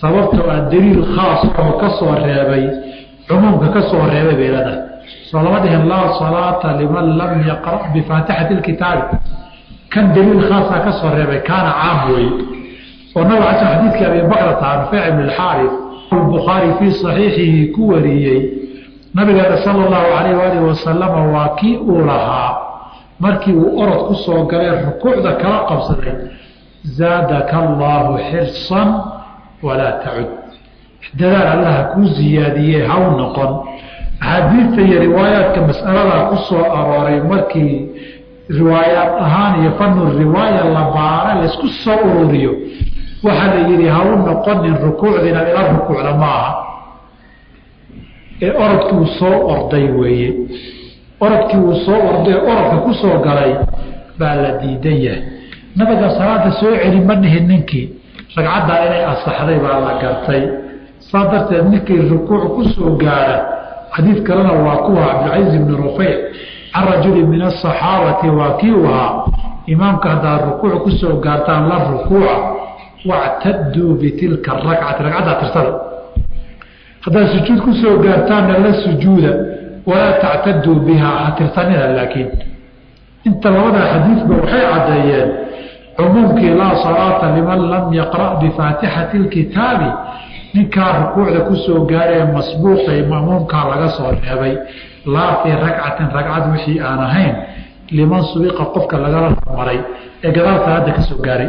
sababtoo ah daliil khaas oo ka soo reebay cumuumka ka soo reebay beelada soo lama dhihin laa salaata liman lam yaqra bifaatixati lkitaabi kan daliil khaasa ka soo reebay kaana caam wey oo nabiga cala xadiidka abi bakrata rufeyc ibn alxaaris albukhaari fii saxiixihi ku wariyey nabigeena sala allahu calayh waalihi wasalama waa kii uu lahaa markii uu orod ku soo galay rukuucda kala qabsaday zaadaka allaahu xirsan walaa tacud dadaal allaha kuu ziyaadiyey haw noqon axaadiidta iyo riwaayaadka mas'aladaa ku soo arooray markii riwaayaad ahaan iyo fanu riwaaya la baara laysku soo ururiyo waxaa la yidhi haw noqonin rukuucdiina ila rukuucda ma aha ee orodkii uu soo orday weeye orodkii uu soo orday orodka ku soo galay baa la diidan yahay nabiga salaada soo celi ma nihin ninkii ragcaddaa inay asaxday baa la gartay saa darteed ninkii rukuuc ku soo gaara xadiid kalena waa kuwa cabdilcaziz ibni rufeyc can rajuli min asaxaabati waa kii u ahaa imaamka haddaad rukuuc ku soo gaartaan la rukuuca wactaduu bitilka rakcati ragcaddaa tirsada haddaad sujuud ku soo gaartaanna la sujuuda walaa tactaduu bihaa ha tirsanina laakiin inta labada xadiidba waxay caddeeyeen cumuumkii laa salaata liman lam yaqra' bifaatixati lkitaabi ninkaa rukuucda ku soo gaaree masbuuqa ee ma'muumkaa laga soo reebay laa fii ragcatin ragcad wixii aan ahayn liman subiqa qofka lagala hormaray ee gadaal salaada ka soo gaaray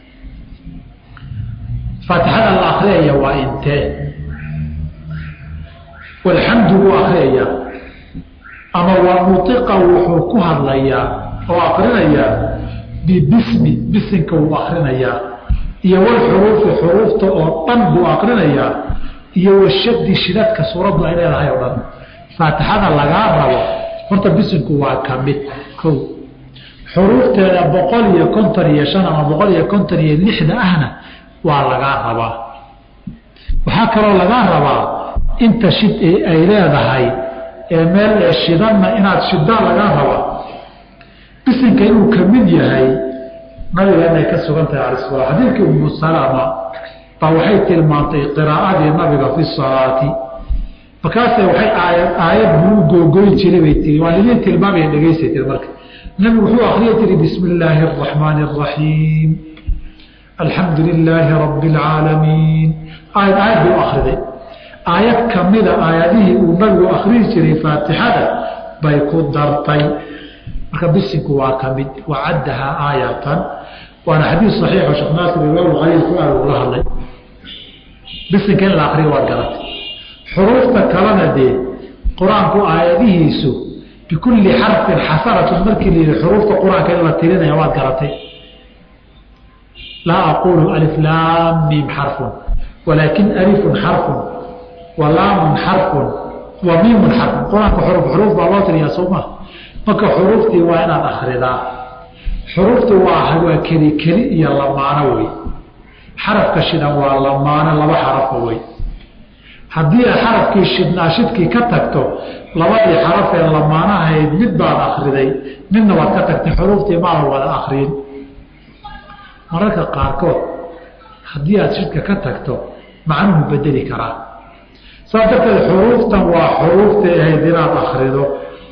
faatixada la akriyaya waa intee walxamdu wuu akrinayaa ama waa mutiqa wuxuu ku hadlayaa oo akrinayaa bibismi bisinka wuu akrinayaa iyo walxuruufi xuruufta oo dhan buu akrinayaa iyo washadi shidadka suuraddu ay leedahay oo dhan faatixada lagaa rabo horta bisinku waa ka mid kow xuruufteeda 155 ama 156 ahna waa lagaa rabaa waxaa kaloo lagaa rabaa inta shid ay leedahay ee meel shidanna inaad shiddaa lagaa rabaa bisinka inuu ka mid yahay nabiga inay ka sugan tahay cala sala xadiidkii umu salama baa waxay tilmaantay qiraa'adii nabiga fi salaati markaasay waxay aayad buu googoy jiray bay tiri waa lidin tilmaamaya dhegaysatay marka nabigu wuxuu akhriyay tiri bismi illaahi araxmaani araxiim alxamdu lilaahi rabbi alcaalamiin aayad buu akhriday aayad ka mida aayadihii uu nabigu akhriyi jiray faatixada bay ku dartay marka bisinku waa ka mid wacaddahaa aayatan waana xadiis saxiixo sheekh naasir imaam khaliil ku aad ula hadlay bisinka in la akhriyo waad garatay xuruufta kalena dee qur-aanku aayadihiisu bikulli xarfin xasanatun markii la yidhi xuruufta qur-aanka in la tirinaya waad garatay laa aquulu alif laam miim xarfun walaakin alifun xarfun wa laamun xarfun wa miimun xarfun qur-aanka xuruuf baa loo tiriyaa soo maha marka xuruuftii waa inaad akhridaa xuruuftu waa keli keli iyo lamaano wey xarafka shidan waa lamaano laba xarafo wey haddii aad xarafkii shidkii ka tagto labadii xaraf ee lamaanahayd mid baad akhriday midna waad ka tagtay xuruuftii maadan wada akhriyin mararka qaarkood haddii aad shidka ka tagto macnuhu bedeli karaa saas darteed xuruuftan waa xuruuftii ahayd inaad akhrido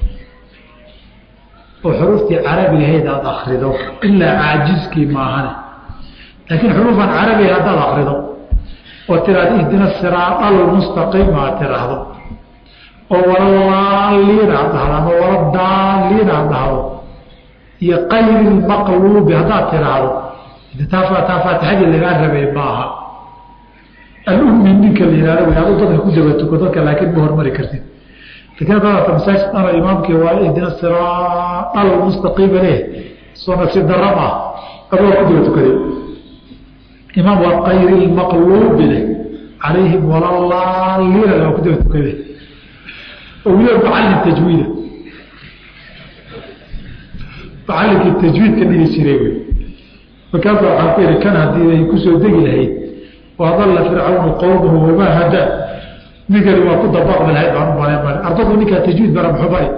oo xuruuftii carabiga ahayd aad akhrido ilaa caajiskii maahane laakiin xuruufan carabiga haddaad akhrido oo tiraad ihdina siraada almustaqiim aad tiraahdo oo walalaaliin aad dhahdo ama waladaaliin aad dhahdo iyo qayri lmaqluubi haddaad tiraahdo taa faatixadii lagaa rabay maaha alummi ninka la yihahdo way adu dadka ku dabatuko dadka laakiin ma hormari kartid lakin haddaadata masaajid ana imaamkii waa ihdina siraada almustaqiima leh soo nasiib darra ah adoo ku daba tukaday imaam waa qayri lmaqluubi leh calayhim walalaaliina waa ku daba tukaday oo weliba macallin tajwiida macallinkii tajwiidka dhigi jiray wey markaasa waxaan ku ihi kan haddii ay kusoo degi lahayd waadalla fircawnu qowmahu wamaa hadaa ninkani waa ku dabaqmi lahayd baan u malan ardadu ninkaa tajwiid bara muxuu bari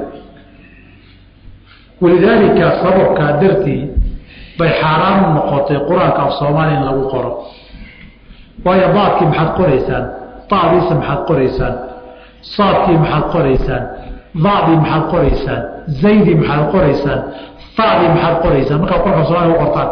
walidaalika sababkaa dartii bay xaaraan u noqotay qur-aanka af soomaaliya in lagu qoro waayo baadkii maxaad qoraysaan taadiisa maxaad qoraysaan saadkii maxaad qoraysaan daadii maxaad qoraysaan zaydii maxaad qoraysaan taadii maxaad qoraysaan markaa qolka soomaaliga u qortaan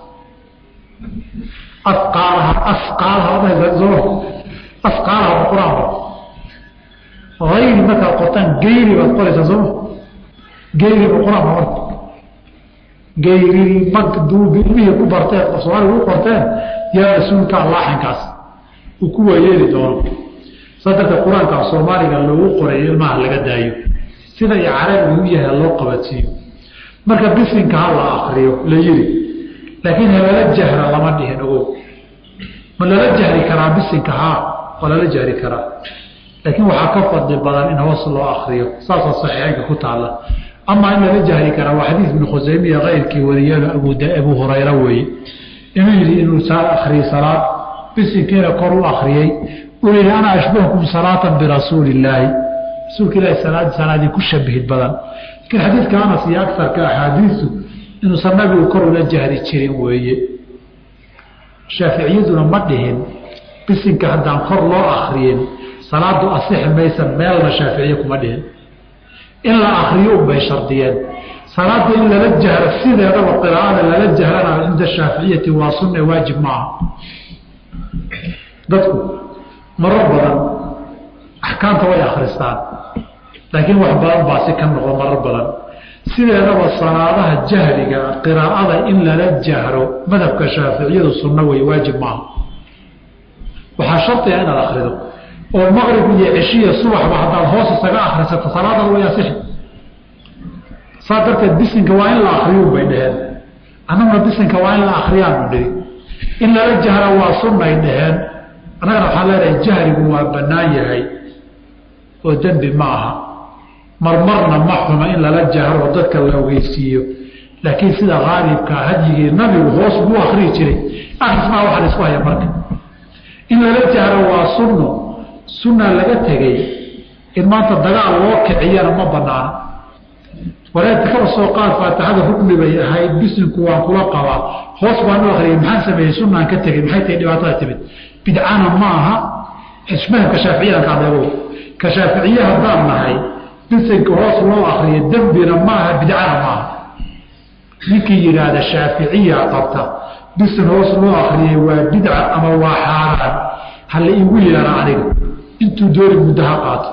asqaalaha qur-aanka ayri markaad qortaan geyri baad qoraysaan sooma geyriba qur-aanka marka gayrilmakduubi ilmihii ku barteen soomaaliga u qorteen yaa mas-uulka laaxinkaas uu ku waayeeli doono saa darteed qur-aanka soomaaliga loogu qorayo ilmaha laga daayo sida iyo carabiga u yahay loo qabadsiiyo marka bisinka ha la akriyo la yiri laakiin halala jahra lama dhihin ogow ma lala jahri karaa bisinka haa waa lala jahri karaa laakiin waxaa ka fadli badan in hoos loo akriyo saasoo saxiixeynka ku taalla amaa in lala jahri karaa waa xadiis ibnu khusaymiya keyrkii wariyeen abu hurayra weeye inuu yidhi inuu akhriyey salaad bisinkiina kor u akriyey uu yihi ana ashbahukum salaatan birasuuli illaahi rasuulka ilaahi salaadii ku shabihid badan laakiin xadiidka anas iyo agarka axaadiisu inuusan nabigu kor ula jahri jirin weeye shaaficiyaduna ma dhihin bisinka haddaan kor loo akriyin salaadu asixi maysa meelna shaaficiye kuma dhihin in la akriyo unbay shardiyeen salaada in lala jahro sideedaba qiraa'ada lala jahrana cinda shaaficiyati waa sunne waajib maaha dadku marar badan axkaamta way akhristaan laakiin wax badan baa si ka noqdo marar badan sideedaba salaadaha jahriga qiraa'ada in lala jahro madhabka shaaficiyadu sunno wey waajib maaha waxaa shardiga inaad akrido oo maqrib iyo cishiya subaxba haddaad hoos isaga akrisato salaadada way asixi saa darteed bisinka waa in la akriyo bay dhaheen annaguna bisinka waa in la akriyaanu dhihi in lala jahra waa sunnay dhaheen annagana waxaa leedahay jahrigu waa bannaan yahay oo dembi ma aha marmarna ma xuma in lala jahro oo dadka la ogeysiiyo laakiin sida haalibkaa hadyigii nabigu hoos buu akriyi jiray akrismaa waxaa la isku haya marka in lala jahro waa sunno sunna laga tegey in maanta dagaal loo kiciyana ma banaana walaadka kaba soo qaad faatixada rukni bay ahayd bisinku waan kula qabaa hoos baan u akriyay maxaan sameeyey sunnaan ka tegey maxay tahay dhibaatada timid bidcana ma aha ismahamka shaaficiyada ka adeego ka shaaficiye haddaan nahay bisinka hoos loo akriyo dembina ma aha bidcana ma aha ninkii yidhaahda shaaficiya qabta bisin hoos loo akriyay waa bidca ama waa xaaraan hala igu yeera aniga intuu doori muddo ha qaato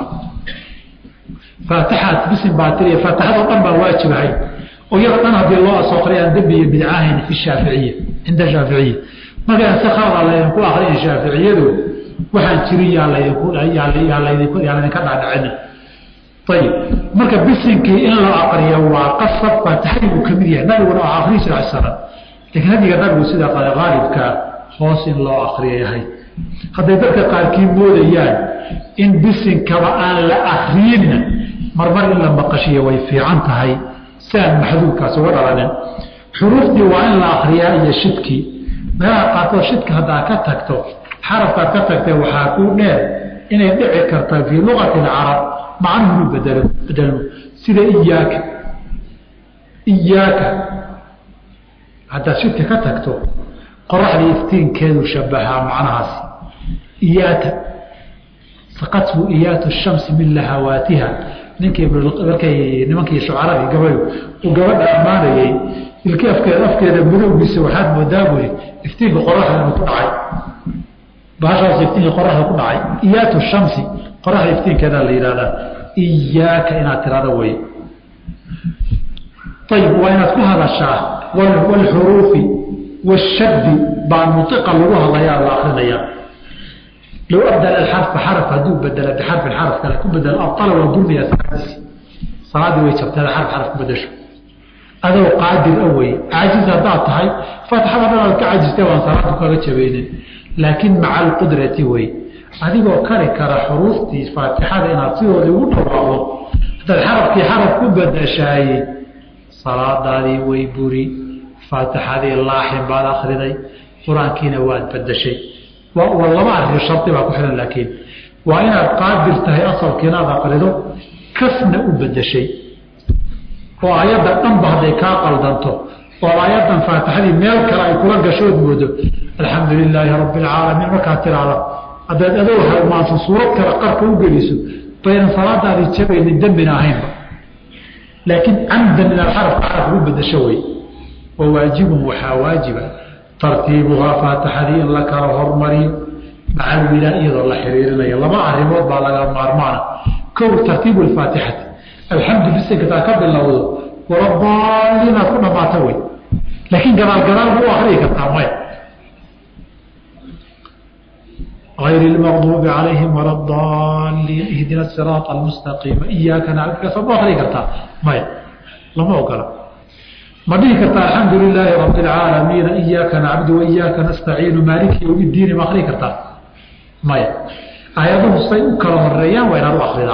faatixaad bisin baa tiriya faatixadoo dhan baan waajib ahayn oo iyada dhan haddii loo asooqray aan dembi iyo bidca ahayn fi shaaficiya cinda shaaficiya markaa si khalada laydinku akriya shaaficiyadu waxaan jirin yaa laydinka dhaadhicina ayib marka bisinkii in la aqriyo waa qasab faatixadii buu kamid yahay nabiguna waa akriyi jira salam laakiin hadiga nabigu sida qaalibka hoos in loo akriya yahay hadday dadka qaarkii moodayaan in bisinkaba aan la akriyinna marmar in la maqashiyo way fiican tahay si aan maxduudkaas uga dhalanin xuruuftii waa in la akriyaa iyo shidkii meelaha qaarkood shidka haddaa ka tagto xarafkaad ka tagtay waxaa kuu dheer inay dhici karta fii luqati alcarab macnuhu bedelmo sida iyaaka haddaad shidka ka tagto qoraxdii iftiinkeedu shabahaa macnahaas iyaata saqathu iyaatu shamsi min lahawaatiha markay nimankii shucaradii gabayo uu gabadha ammaanayey ilki afkeeda madowgiisa waxaad moodaa buri iftiinka qoraxda inuu ku dhacay bahashaas iftiinka qoraxda ku dhacay iyaatu shamsi qoraxda iftiinkeeda la yidhahdaa iyaaka inaad tirada wey ayib waa inaad ku hadashaa walxuruufi washaddi baa nutiqa lagu hadlayaa la akrinayaa low abdala alxarfa xaraf hadduu bedela bixarfin xaraf kale ku bedelo abala waa dulmiya salaadiisi salaaddii way jabteeda xaraf ku bedasho adoo qaadir a wey caajiz haddaad tahay faatixada dhan aad ka cajistay waan salaadu kaga jabaynin laakiin maca alqudrati wey adigoo kari kara xuruuftii faatixada inaad sidoodii ugu dhawaaqdo haddaad xarafkii xaraf ku bedashaayey salaadaadii way buri faatixadii laaxin baad akriday qur-aankiina waad bedashay laba arrin shardi baa ku xihan laakiin waa inaad qaadir tahay asalkii inaad aqrido kasna u bedashay oo ayadda dhanba hadday kaa qaldanto وآياتنا فاتحة ميل كلا يكون قشود مودو الحمد لله رب العالمين وكاتر على هذا أدوها ما صورة كلا قرق وجلسوا بين صلاة هذه تشبه للدم بناهين لكن عمدا من الحرف عرف رب الشوي وواجب وحواجبا ترتيبها فاتحة لك هرمري مع الولاء يظل حرير لي الله ما أعرف وضع لها مارمانا كون ترتيب الفاتحة الحمد لله كتاكب الله وربنا كنا ما توي لكن قرار هو أخريك الطعمين غير المغضوب عليهم ولا الضالين اهدنا الصراط المستقيم إياك نعبد فما أخريك الطعمين لما أقرأ ما بيك الحمد لله رب العالمين إياك نعبد وإياك نستعين مالك يوم الدين ما أخريك الطعمين آياته الصيء كرم الريان وإن أروح أخرها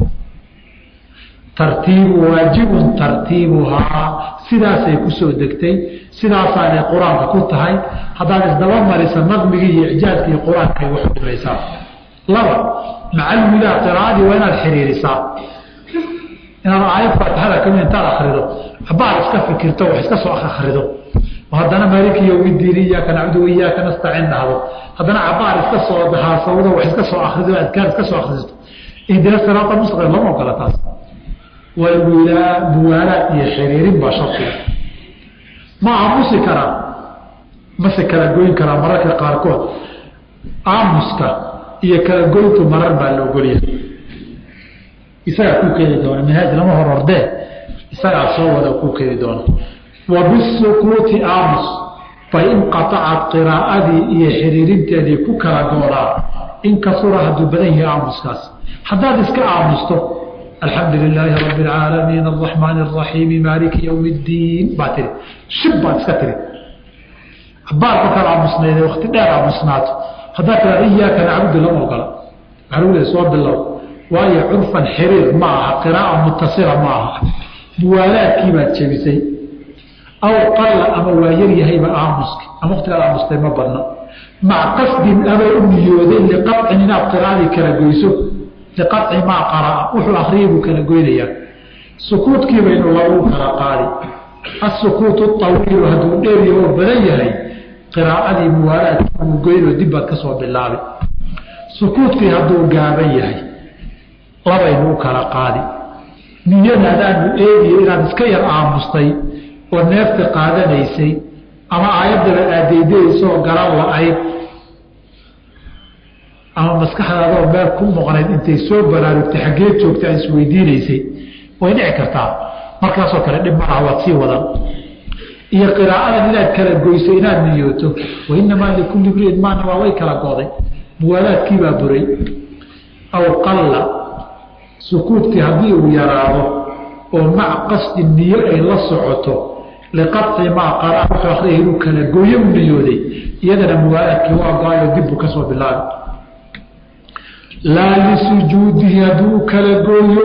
ترتيب واجب ترتيبها سداسي كسو دغتي سداسا القران كنت هاي هذا الدوام مريس نظمي اعجاز في القران كي وحد ريسا لا مع الولا قراءه وين الحريرسا انا عارف هذا كم انت اخرده بعد فكرته وحس سو اخرده وهذا مالك يوم الدين اياك نعبد واياك نستعين هذا عبار سو بها سوده وحس سو اخرده اذكار سو اخرده اهدنا الصراط المستقيم لما قالت والولاء موالاة يحريرين بشرطه ما عموسي كرا مسكرا قوين كرا مرك قاركوت عموسكا إيا كرا قوينتو مرر بالو قوليه إساء كو كيدي دون من هذا لما هو رده إساء صوّد كو كيدي دون وبالسكوت عموس فإن قطعت قراءة يحريرين تدي كو كرا قولا إن كسرها دبنيه عموسكاس حداد اسكا عموستو الحمد لله رب العالمين الرحمن الرحيم مالك يوم الدين باتري شبات سكتري عبارك كلا مسنين وقت دار مسنات هذاك إياك نعبد لما وقال قالوا لي صواب الله وهي عرفا حرير معها قراءة متصلة معها موالاة كيما تشبسي أو قل أما وايري هيبا عامسك أما اختلاف عامسك ما برنا مع قصد أما أمي يودين لقطع ناب قراءة كرقيسو لقطع ما قرأ وحو أخريبه كان قوينيا سكوت كي بين الله وقرأ السكوت الطويل هدو ديري وبليه قراءة موالات وقوين ودبت كسوة بالله سكوت كي هدو قابيه لبين وقرأ نيانا لأنه إيدي إيران اسكير آمستي والنفت قادة ليسي أما آيات الأديدي سوى قرأ وآيات ama maskaxdaada meel ku maqnayd intay soo baraarugtay xageed joogtaa isweydiinaysay way dhici kartaa markaasoo kale dhib malaha waad sii wadan iyo qiraa'ada inaad kala goyso inaad niyooto wainamaa likulli mriin maana waa way kala go'day muwaalaadkii baa buray aw qalla sukuudkii haddii uu yaraado oo mac qasdi niyo ay la socoto liqaطci maa qaraa wuxuu akhriyay inuu kala gooyo u niyooday iyadana muwaalaadkii waa go-ayo dib buu ka soo bilaabi لا لسجوده هدوك لقوي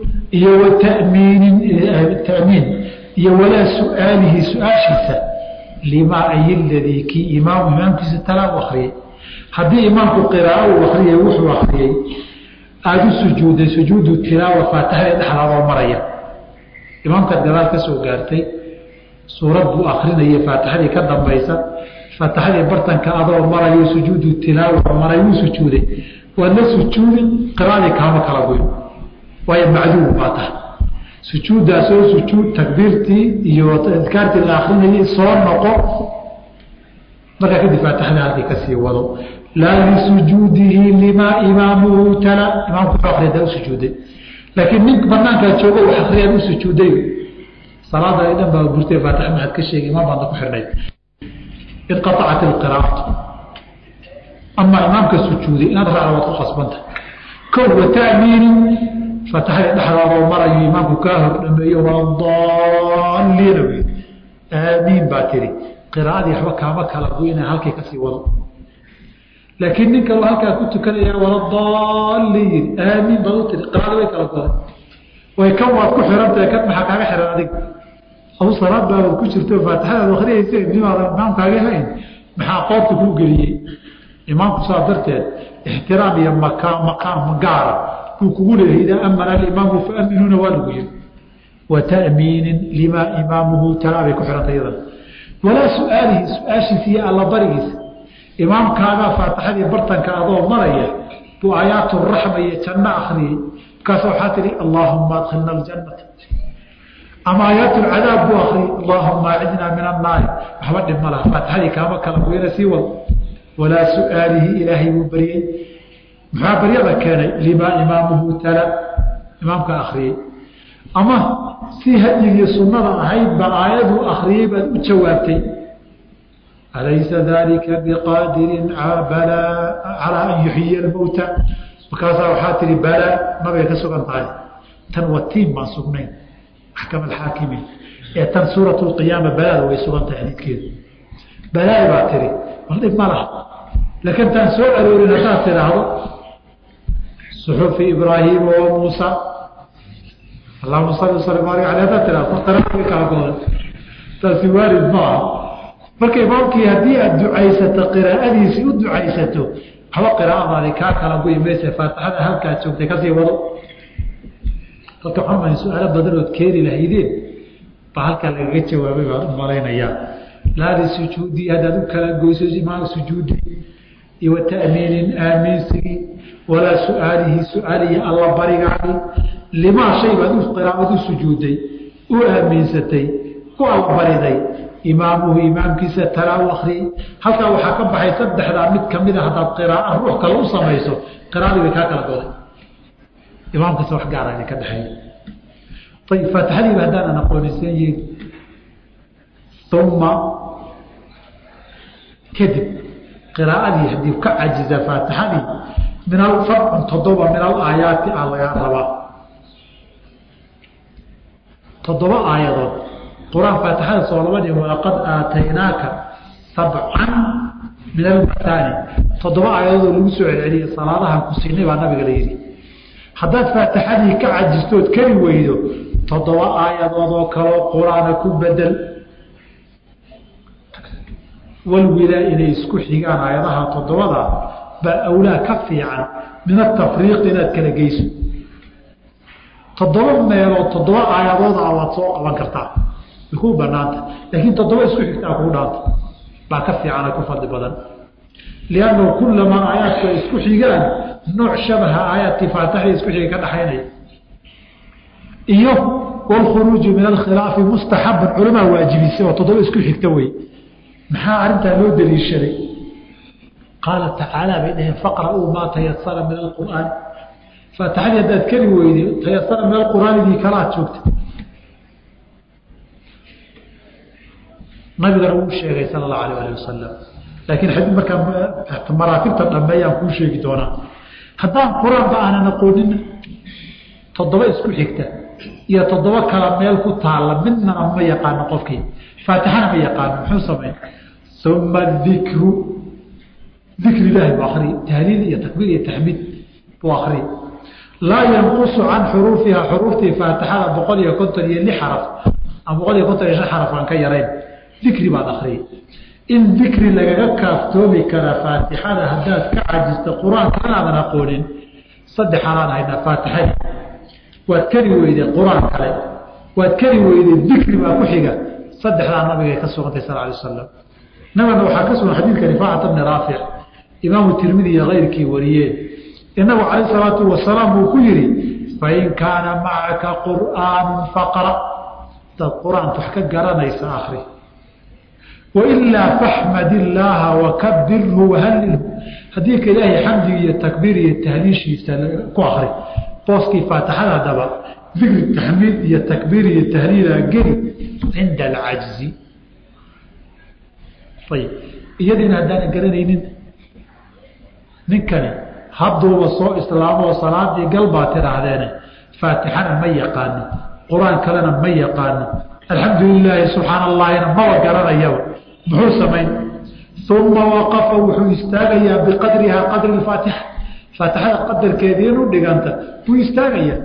تأمين ولا سؤاله سؤال شيسا لما أي الذي كي إمامك ستلا وخري هذه إمامك قراءة وخري وحو وخري هذا سجود التلاوة فاتحة الحرام ومريا إمامك الدلال كسو قارتي سورة آخرين هي فاتحة كدام بيسا فاتحة برطن كأضا ومريا سجود التلاوة ومريا سجوده وأن سجود قراءة كما كلاقول وهي معلوم باته سجود داسو سجود تكبيرتي ذكرت الآخرين هي صور نقو مرة كده فاتحنا هذه كسي وضو لا لسجوده لما إمامه تلا إمام كفاق لديه سجوده لكن منك برنانك تشوفه وحقريا له سجوده صلاة إذا بقرتي فاتح معك كشيء إمام عندك حرنين انقطعت القراءة أما إمامك السجودي إن أدفع على وقت خصبنته كو تأمين فتح الأحرار ومرأي إمامك كاهر لما يرى الضالين آمين باتري قراءة يحوكها مكة لقوينة هالكي كسي وضع لكن نك الله كنت كان يا ولا الضالين آمين بلوتري قراءة ويك لقوينة ويكون كحرمت كتم حكا حرم هذيك أبو صلاة باب كشرته فاتحة الأخرى يسير لماذا إمامك هاي محاقات كل قليل إمامك صادرته احترام يا مقام مقارة وكقول إذا أمن الإمام فأمنون والوين وتأمين لما إمامه تلابي كحرة أيضا ولا سؤاله سؤاشي الله بريس إمام كان فاتحة برطن كأضوء مرية وآيات الرحمة يتنى أخري كسوحاتري اللهم أدخلنا الجنة أما آيات العذاب أخري اللهم أعذنا من النار أحمد الملا فاتحة كما كان سوى ولا سؤاله إلهي مبرئ محابرية كان لما إمامه تلا إمامك أخري أما في هذه السنة هيد بآيات أخري بجوابتي أليس ذلك بقادر على أن يحيي الموتى وكذا وحاتري بلا ما بيكسر طاي تنوتين ما سجنين أحكام الحاكمين تن سورة القيامة بلا ويسوع تحديد كده بلا باتري والله ما له لكن تن سورة الأولى هذا صحف إبراهيم وموسى اللهم صل وسلم على هذا فقرأك أقول تسوارد معه marka imaamkii hadii aad ducaysato qiraa'adiisi u ducaysato hawa qiraa'ada ka kala goymaysa faatixada halka joogtay ka sii wado dadka waxaan su'aalo badan oo keeni lahaydeen halka laga jawaabay baan maleynaya la sujuudi hadad kala goyso imaam sujuudi iyo ta'miinin aaminsi wala su'aalihi su'aalihi Allah barigaani lima shay badu qiraa'adu sujuuday u aaminsatay ku Allah bariday إمامه إمام كيسة ترى وأخري هل كان وحكم بحي سبح ذا مد كمدة هذا القراءة الروح كالوصة ما يسو قراءة بكاك لقوله إمام كيسة وحق على ذلك الدحي طيب فتحلي بهدانا نقول السيد ثم كذب قراءة يهدي وكعجز فاتحلي من الفرق تضوى من الآيات على يا ربا تضوى آيات قرآن فاتحة صلوات ولقد آتيناك سبعا من المثاني تضوى آيات المسوع العلي صلاة كسيني والنبي قليلي حدث فاتحة كعجزتوت كريم ويدو تضوى آيات وضوكرا قرآن كبدل والولاء إلي اسكحي كان آياتها تضوى بأولى كفي عن من التفريق لذلك لقيسو تضوى ما يرى تضوى آيات وضوء وانكرتها يكون بنات لكن تضوي اسكو حكتا كودات با كفي على كفر بدن لانه كلما ايات اسكو خيغان نوع شبه ايات فاتحه اسكو خيغ كدحيني والخروج من الخلاف مستحب علماء واجبيسه وتضوي اسكو حكتا وي maxaa arinta loo daliishaday qala ta'ala bidhi faqra'u ma tayassara min alquran fatahadi dad kali weydi tayassara min alquran di kala joogta nabiga uu sheegay sallallahu alayhi wa sallam laakiin hadii marka maraatibta dhameeyaan ku sheegi doona haddaan quraan baan aqoonin toddoba isku xigta iyo toddoba kala meel ku taala midna ma yaqaan qofkii faatixana ma yaqaan muxuu sameeyay thumma dhikru ilaahi akhri tahliil iyo takbiir iyo tahmid akhri la yanqus an hurufiha hurufti faatixada 156 xaraf ama 156 xaraf aan ka yareyn ذكري بعد أخرين إن ذكري لك كافتومي كلا فاتحة هدات كعجزت القرآن كان هذا نقول صدح حرانا هنا فاتحة واتكري وإذا القرآن كلا واتكري وإذا الذكر ما كحيقا صدح لنا النبي كسوة صلى الله عليه وسلم نما لو حكسوا حديث كرفاعة بن رافع إمام الترمذي غير كيوريين إنه عليه الصلاة والسلام وكيري فإن كان معك قرآن فقرأ القرآن تحكى قرانا آخره وإلا فاحمد الله وكبره وهلله هديك إلهي حمدي التكبير التهليش كوخري بوسكي فاتحة دبا ذكر التحميد التكبير التهليل قري عند العجز طيب يدنا هدانا قرنين نكني حضوا وصوء إسلام وصلاة قلبات رعدانا فاتحة ما يقان قرآن كلنا ما يقان الحمد لله سبحان الله ما وقرنا يوم محو سمين ثم وقف وحو استاغيا بقدرها قدر الفاتحة فاتحة قدر كيدين ودقانتا وحو استاغيا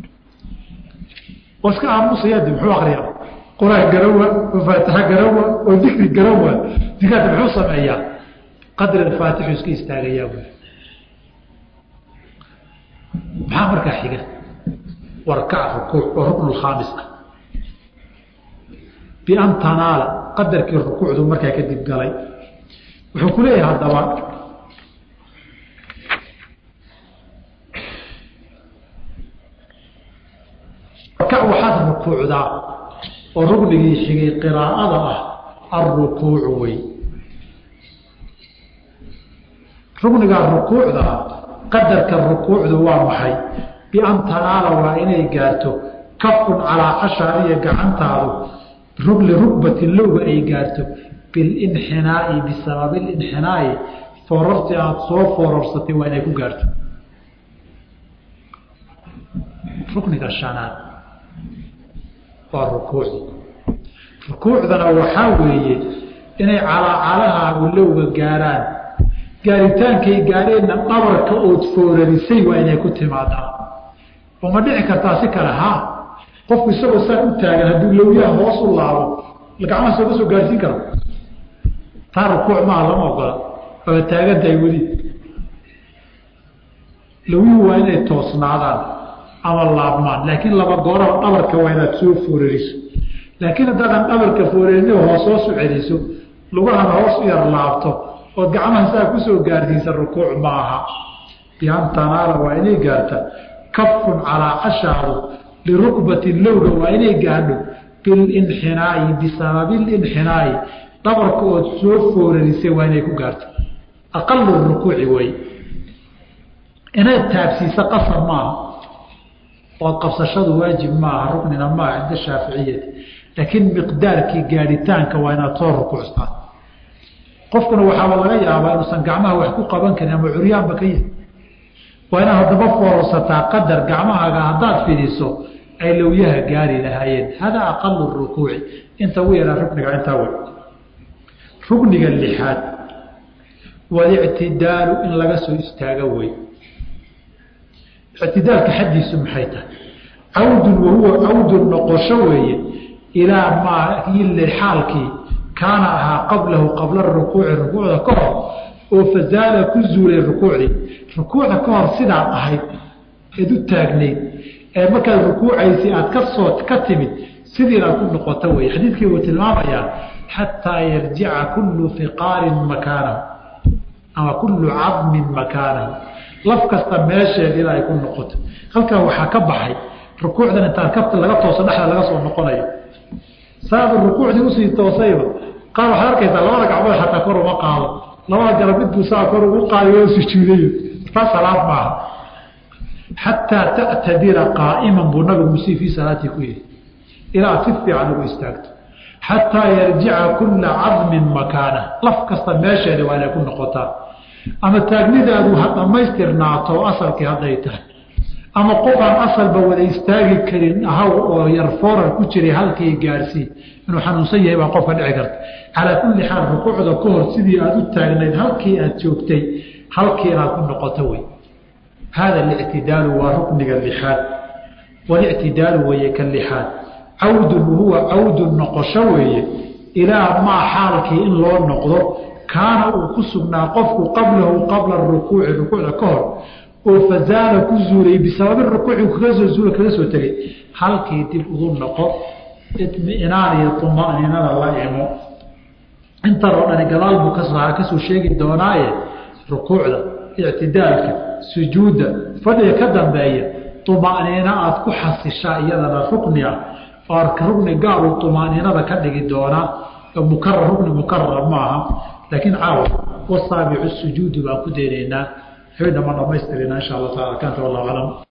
واسكا عموس يدي محو أغريا قرآن قروة وفاتحة قروة وذكر قروة ذكرت محو سمين قدر الفاتحة واسكا استاغيا محامر كحيقة وركع ركوع وركن الخامس بأن تنال قدر الركوع ذو مركا كدب قالي وحكو ليه هذا الدواء ركع وحاد الركوع ذا والركن يحيي قراءة الركوع وي ركن الركوع ذا قدر الركوع ذو وامحي بأن تنال وإني قالته كف على عشرية قعنتها ركبة اللغة أي قالته بالانحناء بسبب الانحناء فررت أتصوف وررستي وإن يكون قالته ركن الشانات والركوع ركوع ذا وحاولي إني علىها واللغة قاران قارتان كي قارين أمرك أتفور لسي وإن يكون تمادا وما دعي كرتاسي كرها qofku isagoo saan u taagan haduu lawyaha hoos u laabo lagama soo gaarsiin karo tarkuuc ma lama ogola oo taagantahay wali lawyuhu waa inay toosnaadaan ama laabmaan laakiin laba goor oo dhabarka waa inaad soo foorariso laakiin haddaan dhabarka foorarino hoos u celiso lugaha hoos u yar laabto oo gacmaha saa ku soo gaarsiisa rukuuc maaha biyaan tanaala waa inay gaarta kafun ala ashaaru لركبة اللغة وإنه قالوا بالانحناء بسبب الانحناء طبرك وتسوف ورسي وإنه يكون قارت أقل الركوع وي إنه التابسيس قصر معه وقفص شد واجب معه ركننا معه عند الشافعية لكن مقدار كي قارتان كوانا طور ركوع استعاد قفكنا وحاول غير أبا إنسان قعمها وحكوق بانك نعمل عريان بكيه وإنه هدف فرصة قدر قعمها قعدات في ديسو أي لو يها قاري لهايين هذا أقل الركوع انت ويرا ركنك انت ويرا ركنك اللحاد والاعتدال إن لقسوا استاقوي اعتدال كحدي سمحيته عود وهو عود النقشوي إلى ما يلي حالك كان قبل الركوع كهر وفزال كزول الركوع كهر سدع أهيد إذو التاقنين marka rukuucaysi aad ka soo katimid sidii la ku noqoto way xadiidkii uu tilmaamaya hatta yarji'a kullu fiqarin makana ama kullu 'azmin makana laf kasta meesheedii ay ku noqoto halka waxa ka baxay rukuucdan inta kabta laga tooso dhaxda laga soo noqonayo sabab rukuucdi u sii toosayba qaar waxa arkaysa labada gacmood hatta kor uma qaado labada garab mid saa kor ugu qaadiyo sujuudayo salaad ma حتى تعتدل قائما بالنبي المسيء في صلاته كله إلى تفي عنه استاقت حتى يرجع كل عظم مكانه لفكست ماشي ولا يكون نقطة أما التاقنيد أدو حتى ما يسترناته أصل كهديته أما قفا أصل بولا يستاقي كرين أهو يرفور الكتري هالكي جارسي إنه حنوصيه يبقى قفا العقرت على كل حال ركوع ذا كهر سيدي أدو التاقنيد هالكي أتشوكتي هالكي لا يكون نقطوي هذا الاعتدال وركن اللحاد والاعتدال ويك اللحاد عود وهو عود النقشوي إلى ما حالك إن لو نقضه كان وكسبنا قفك قبل الركوع كهر وفزال كزوري بسبب الركوع وكزول كذا حالك تلقضون نقض اطمئنان يطمئنان الله يعمو انت رأنا قلال بكسرها كسو شيء الدوناية ركوع ده اعتدالك سجود فدي كدن بايه طمانينه aad ku xasishaa iyadana rukniya rukni gaar oo طمانينada ka dhigi doona rukni mukarrar maaha laakiin caawa wasaabicu sujuud baa ku deereena hayda ma dhamaystirina insha Allah taala kan wallahu alam